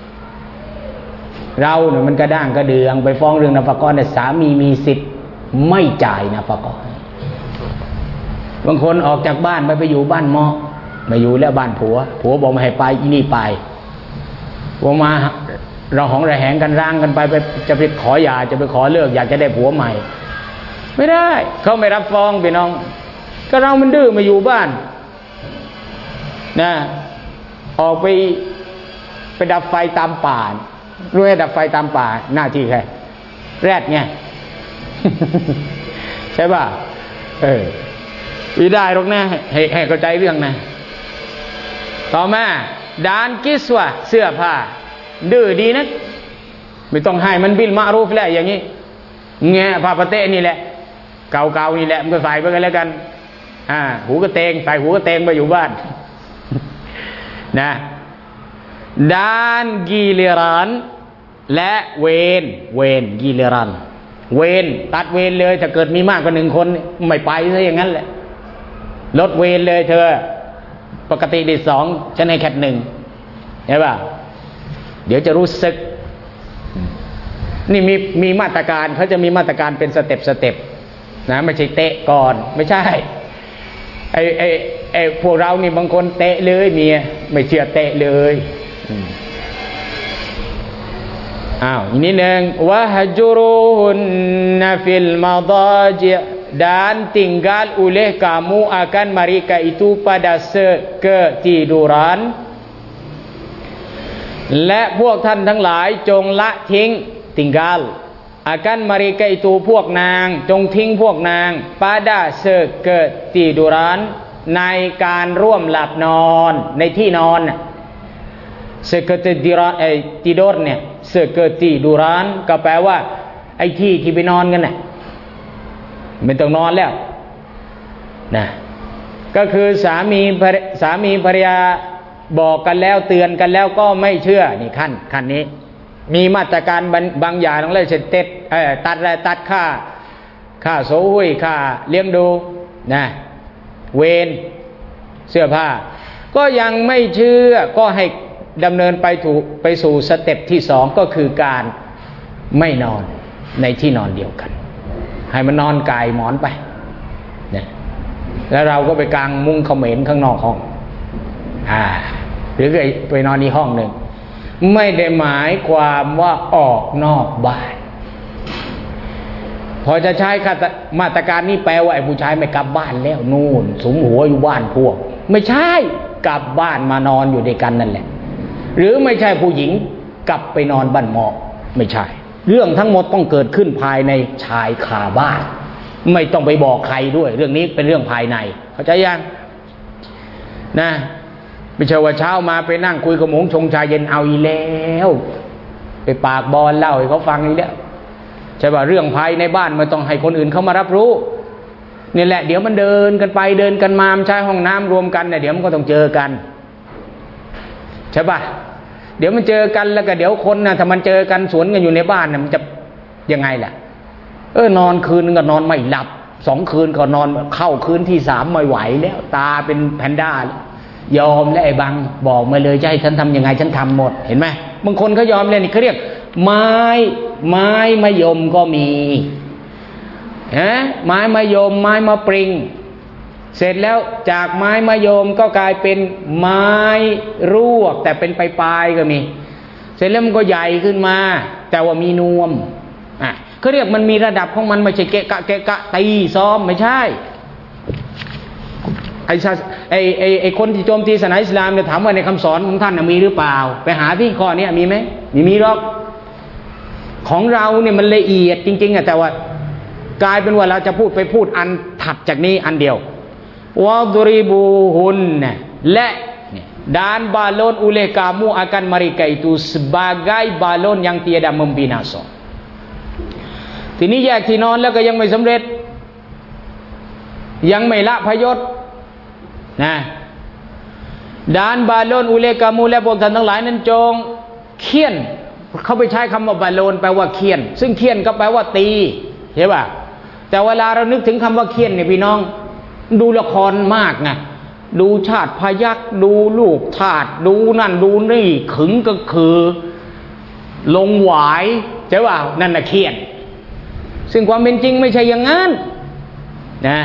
เราเนี่ยมันกระด้างกระเดืองไปฟ้องเรื่องนาฟะกะห์เนี่ยสามีมีสิทธิ์ไม่จ่ายนาฟะกะห์บางคนออกจากบ้านไปอยู่บ้านหมอมาอยู่แล้วบ้านผัวบอกไม่ให้ไปอีนี่ไปว่ามาเราหองระแหงกันร่างกันไปจะไปขอหย่าจะไปขอเลิกอยากจะได้ผัวใหม่ไม่ได้เขาไม่รับฟ้องพี่น้องก็เรามันดื้อมาอยู่บ้านนะออกไปดับไฟตามป่ารู้ไหมดับไฟตามป่าหน้าที่ใครแรดไง ใช่ป่ะไม่ได้หรอกนะให้เข้าใจเรื่องนะต่อมาดานกิสวะเสื้อผ้าดื้อดีนะไม่ต้องให้มันบิลมารูฟแล้วอย่างนี้แง่ผ้าปะเต้นี่แหละเก่าๆนี่แหละมันก็ใส่ไปกันแล้วกันหูกระเตงใส่หูกระเตงมาอยู่บ้านนะด้านกีเลรันและเวนกีเลรันเวนตัดเวนเลยถ้าเกิดมีมากกว่า1 คนไม่ไปซะอย่างนั้นแหละลดเวนเลยเธอปกติได้2ฉันให้แค่1ใช่ป่ะเดี๋ยวจะรู้สึกนี่มีมาตรการเขาจะมีมาตรการเป็นสเต็ปนะไม่ใช่เตะก่อนไม่ใช่ไอ้พวกเรานี่บางคนเตะเลยเมียไม่เชื่อเตะเลยอีกนิดนึงวะฮจุรุนนะฟิลมาดาจิdan tinggal oleh kamu akan mereka itu pada seketiduran และพวกท่านทั้งหลายจงละทิ้งtinggal akan mereka itu พวกนางจงทิ้งพวกนาง pada seketiduran ในการร่วมหลับนอนในที่นอนseketiduran tidur เนี่ย seketiduran ก็แปลว่าไอ้ที่ไปนอนกันน่ะไม่ต้องนอนแล้วนะก็คือสามีภรรยาบอกกันแล้วเตือนกันแล้วก็ไม่เชื่อนี่ขั้นนี้มีมาตรการบางอย่างต้องเลยเช่นตัดค่าโซ่หุ้ยค่าเลี้ยงดูนะเวรเสื้อผ้าก็ยังไม่เชื่อก็ให้ดำเนินไปสู่สเต็ปที่2ก็คือการไม่นอนในที่นอนเดียวกันให้มันนอนกายหมอนไปนะแล้วเราก็ไปกางมุ้งเขมรข้างนอกห้องหรือไปนอนในห้องหนึ่งไม่ได้หมายความว่าออกนอกบ้านพอจะใช้มาตรการนี้แปลว่าไอ้ผู้ชายไม่กลับบ้านแล้วนู่นสุมหัวอยู่บ้านพวกไม่ใช่กลับบ้านมานอนอยู่ด้วยกันนั่นแหละหรือไม่ใช่ผู้หญิงกลับไปนอนบ้านหมอไม่ใช่เรื่องทั้งหมดต้องเกิดขึ้นภายในชายคาบ้านไม่ต้องไปบอกใครด้วยเรื่องนี้เป็นเรื่องภายในเข้าใจยังนะไม่ใช่ว่าเช้ามาไปนั่งคุยกับหมงชงชาเย็นเอาอีแล้วไปปากบอลเล่าให้เขาฟังอีแล้วใช่ป่ะเรื่องภายในบ้านไม่ต้องให้คนอื่นเขามารับรู้นี่แหละเดี๋ยวมันเดินกันไปเดินกันมาใช้ห้องน้ำรวมกันเนี่ยเดี๋ยวมันก็ต้องเจอกันใช่ป่ะเดี๋ยวมันเจอกันแล้วก็เดี๋ยวคนนะถ้ามันเจอกันสวนกันอยู่ในบ้านนะมันจะยังไงล่ะนอนคืนนึงก็นอนไม่หลับ2 คืนก็นอนเข้าคืนที่3ไม่ไหวแล้วตาเป็นแพนด้ายอมแล้วไอ้บังบอกมาเลยจะให้ฉันทำยังไงฉันทำหมดเห็นไหมบางคนเขายอมเลยนี่เขาเรียกไม้มะยมก็มีไม้มะยมไม้มะปริงเสร็จแล้วจากไม้มะยมก็กลายเป็นไม้รวกแต่เป็นปลายๆก็มีเสร็จแล้วมันก็ใหญ่ขึ้นมาแต่ว่ามีนวมเขาเรียกมันมีระดับของมันไม่ใช่เกะกะตีซ้อมไม่ใช่ไอ้คนที่โจมตีศาสนาอิสลามเนี่ยถามว่าในคำสอนของท่านมีหรือเปล่าไปหาที่ข้อนี้มีไหมมีหรอกของเราเนี่ยมันละเอียดจริงๆแต่ว่ากลายเป็นว่าเราจะพูดอันถัดจากนี้อันเดียววะดริบูฮุนและdan balon oleh kamu akan mereka itu sebagai balon yang tiada membinaso ทีนี้แยกที่นอนแล้วก็ยังไม่สำเร็จยังไม่ละพยศนะดานบาโลนอุเลกามูและพวกท่านทั้งหลายนั้นจงเคี่ยนเขาไปใช้คำว่าบาโลนแปลว่าเคี่ยนซึ่งเคี่ยนก็แปลว่าตีใช่ป่ะแต่เวลาเรานึกถึงคำว่าเคี่ยนเนี่ยพี่น้องดูละครมากไงดูชาติพยัคฆ์ดูลูกชาติดูนั่นดูนี่ขึงก็คือลงหวายใช่ป่ะนั่นน่ะเคี่ยนซึ่งความเป็นจริงไม่ใช่อย่างนั้นนะ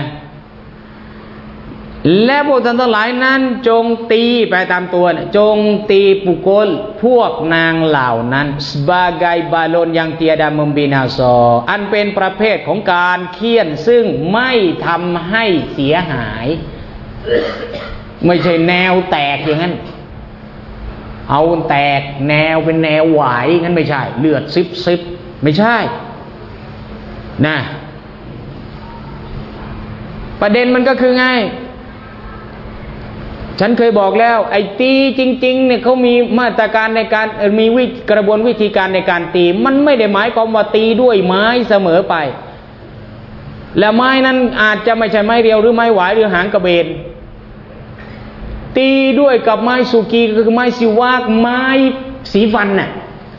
และพวกท่านทั้งหลายนั้นจงตีไปตามตัวจงตีปุกลพวกนางเหล่านั้น sebagai balon yang tiada membinaso อันเป็นประเภทของการเคี่ยนซึ่งไม่ทำให้เสียหายไม่ใช่แนวแตกอย่างนั้นเอาแตกแนวเป็นแนวไหวงั้นไม่ใช่เลือดซิบไม่ใช่นะประเด็นมันก็คือไงฉันเคยบอกแล้วไอ้ตีจริงๆเนี่ยเขามีมาตรการในการมีกระบวนวิธีการในการตีมันไม่ได้หมายความว่าตีด้วยไม้เสมอไปและไม้นั้นอาจจะไม่ใช่ไม้เรียวหรือไม้หวายหรือหางกระเบนตีด้วยกับไม้สุกีคือไม้สิวากไม้สีฟันน่ะ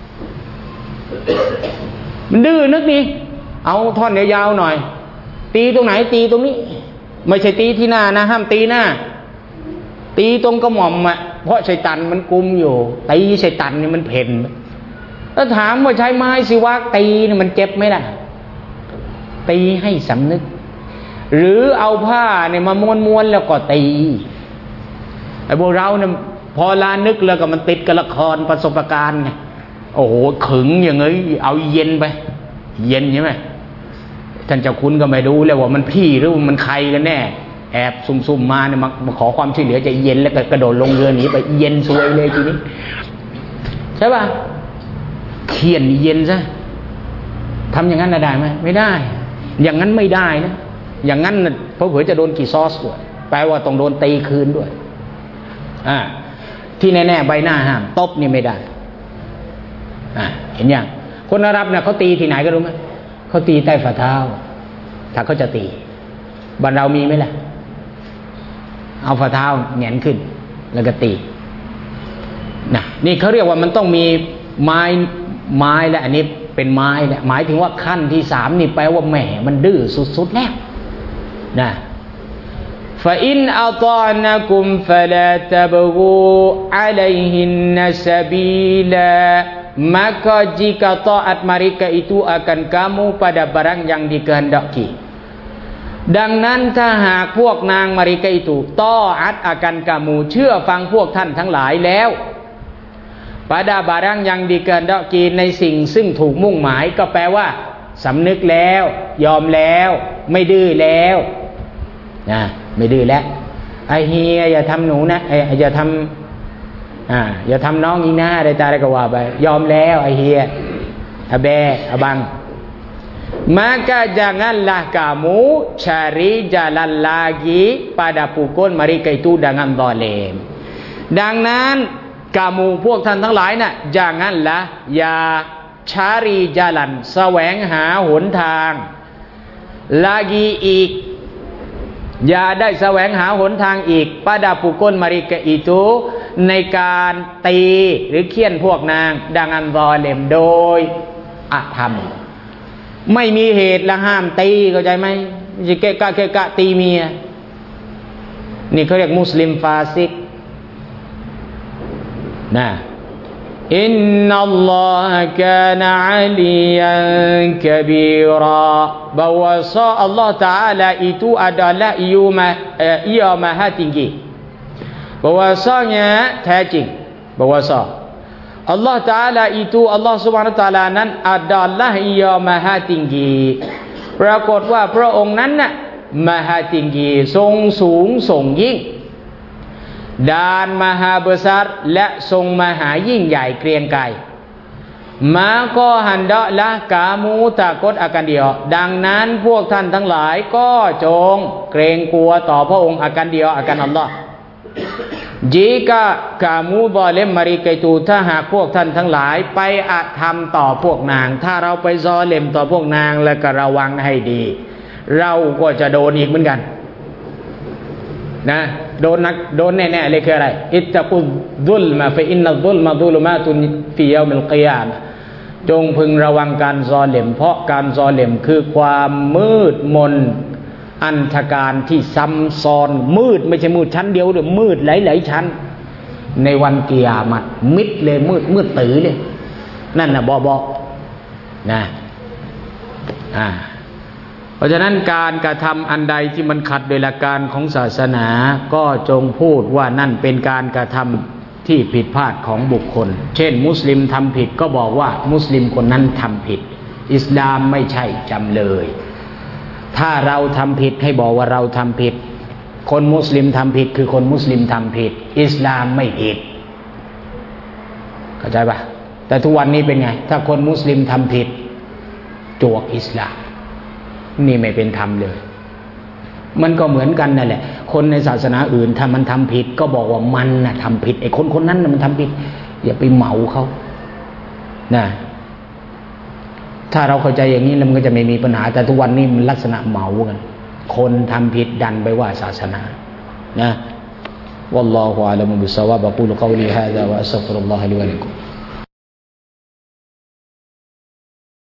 มันดื้อนึกนี่เอาท่อนยาวๆหน่อยตีตรงไหนตีตรงนี้ไม่ใช่ตีที่หน้านะห้ามตีหน้าตีตรงกระหม่อมอ่ะเพราะชัยตันมันกุมอยู่ตีชัยตันนี่มันเพ่นแล้วถามว่าใช้ไม้สิวากตีนี่มันเจ็บไหมล่ะตีให้สำนึกหรือเอาผ้าเนี่ยมาม้วนๆแล้วก็ตีไอ้พวกเราเนี่ยพอลานึกแล้วก็มันติดกับละครประสบการณ์ไงโอ้โหขึงอย่างเงี้ยเอาเย็นไปเย็นใช่ไหมท่านเจ้าคุณก็ไม่รู้แล้วว่ามันพี่หรือว่ามันใครกันแน่แอบซุ่มๆมาเนี่ยมาขอความช่วยเหลือจะเย็นแล้วก็กระโดดลงเรือหนีไปเย็นซวยเลยทีนี้ใช่ป่ะเขียนเย็นซะทำอย่างนั้นได้ไหมไม่ได้อย่างนั้นไม่ได้นะอย่างนั้นเพราะเผื่อจะโดนกี่ซอสด้วยแปลว่าต้องโดนตีคืนด้วยที่แน่ๆใบหน้าห้ามตบนี่ไม่ได้เห็นยังคนอาหรับเนี่ยเขาตีที่ไหนก็รู้ไหมเขาตีใต้ฝ่าเท้าถ้าเขาจะตีบ้านเรามีไหมล่ะเอาฝ่าเท้าแหงนขึ้นแล้วก็ตีนะนี่เขาเรียกว่ามันต้องมีไม้และอันนี้เป็นไม้แหละหมายถึงว่าขั้นที่สามนี่แปลว่าแหมมันดื้อสุดๆแล้วนะฟาอินอัตอนะกุมฟะลาตะบกูอะลัยฮินนะซะบีลาmaka jika taat mereka itu akan kamu pada barang yang dikehendakiดังนั้นถ้าหากพวกนางมาริกาitu taat akan kamuเชื่อฟังพวกท่านทั้งหลายแล้ว pada barang yang dikehendaki ในสิ่งซึ่งถูกมุ่งหมายก็แปลว่าสำนึกแล้วยอมแล้วไม่ดื้อแล้วนะไม่ดื้อแล้วไอ้เฮียอย่าทำหนูนะอย่าทำน้องอีกนะอะไรตาอะไรก็ว่าไปยอมแล้วไอ้เฮียอาแบอาบัง maka janganlah kamu cari jalan lagi pada pukul mereka itu dengan zalim ดังนั้นกามูพวกท่านทั้งหลายน่ะ janganlah อย่า cari jalan แสวงหาหนทาง lagi อีกอย่าได้แสวงหาหนทางอีก pada pukul mereka ituในการตีหรือเคี่ยนพวกนางดังอันซอเลมโดยอธรรมไม่มีเหตุและห้ามตีเข้าใจไหมจะเกะกะตีเมียนี่เขาเรียกมุสลิมฟาซิกนะอินนัลลอฮะกานะอะลียันกะบีราbahwa Allah Taala itu adalah ia maha tinggi bahwasanya แท้จริง bahwasa Allah Taala itu Allah Subhanahu Wa Taala นั้น adalah ia maha tinggi ปรากฏว่าพระองค์นั้นน่ะ maha tinggi ทรงสูงส่งยิ่ง dan maha besar และทรงมหายิ่งใหญ่เกรียงไกร maka hendaklah kamu takut akan dia ดังนั้นพวกท่านทั้งหลายก็จงเกรงกลัวต่อพระองค์ akan dia akan Allah jika kamu zalim mereka itu ถ้าหากพวกท่านทั้งหลายไปอาธรรมต่อพวกนางถ้าเราไปซอเลมต่อพวกนางแล้วก็ระวังให้ดีเราก็จะโดนอีกเหมือนกันนะโดนแน่ๆเลยคืออะไรอิตตะกุซุลมาฟะอินนัซซุลมาซุลมาตุนฟียอมิลกิยามะห์จงพึงระวังการซอเลมเพราะการซอเลมคือความมืดมนอันธการที่ซ้ำซ้อนมืดไม่ใช่มืดชั้นเดียวหรือมืดหลายๆชั้นในวันกิยามะห์มิดเลยมืดตื้อเลยนั่นน่ะบอกนะเพราะฉะนั้นการกระทำอันใดที่มันขัดโดยหลักการของศาสนาก็จงพูดว่านั่นเป็นการกระทำที่ผิดพลาดของบุคคลเช่นมุสลิมทำผิดก็บอกว่ามุสลิมคนนั้นทำผิดอิสลามไม่ใช่จำเลยถ้าเราทำผิดให้บอกว่าเราทำผิดคนมุสลิมทำผิดคือคนมุสลิมทำผิดอิสลามไม่ผิดเข้าใจป่ะแต่ทุกวันนี้เป็นไงถ้าคนมุสลิมทำผิดจวกอิสลามนี่ไม่เป็นธรรมเลยมันก็เหมือนกันนั่นแหละคนในศาสนาอื่นถ้ามันทำผิดก็บอกว่ามันน่ะทำผิดไอ้คนนั้นน่ะมันทำผิดอย่าไปเหมาเขานะถ้าเราเข้าใจอย่างนี้แล้วมันก็จะไม่มีปัญหาแต่ทุกวันนี้มันลักษณะเหมากันคนทำผิดดันไปว่าศาสนานะวัลลอฮุอะลัมบิศอวาบ أقول قولي هذا وأستغفر الله لي ولكم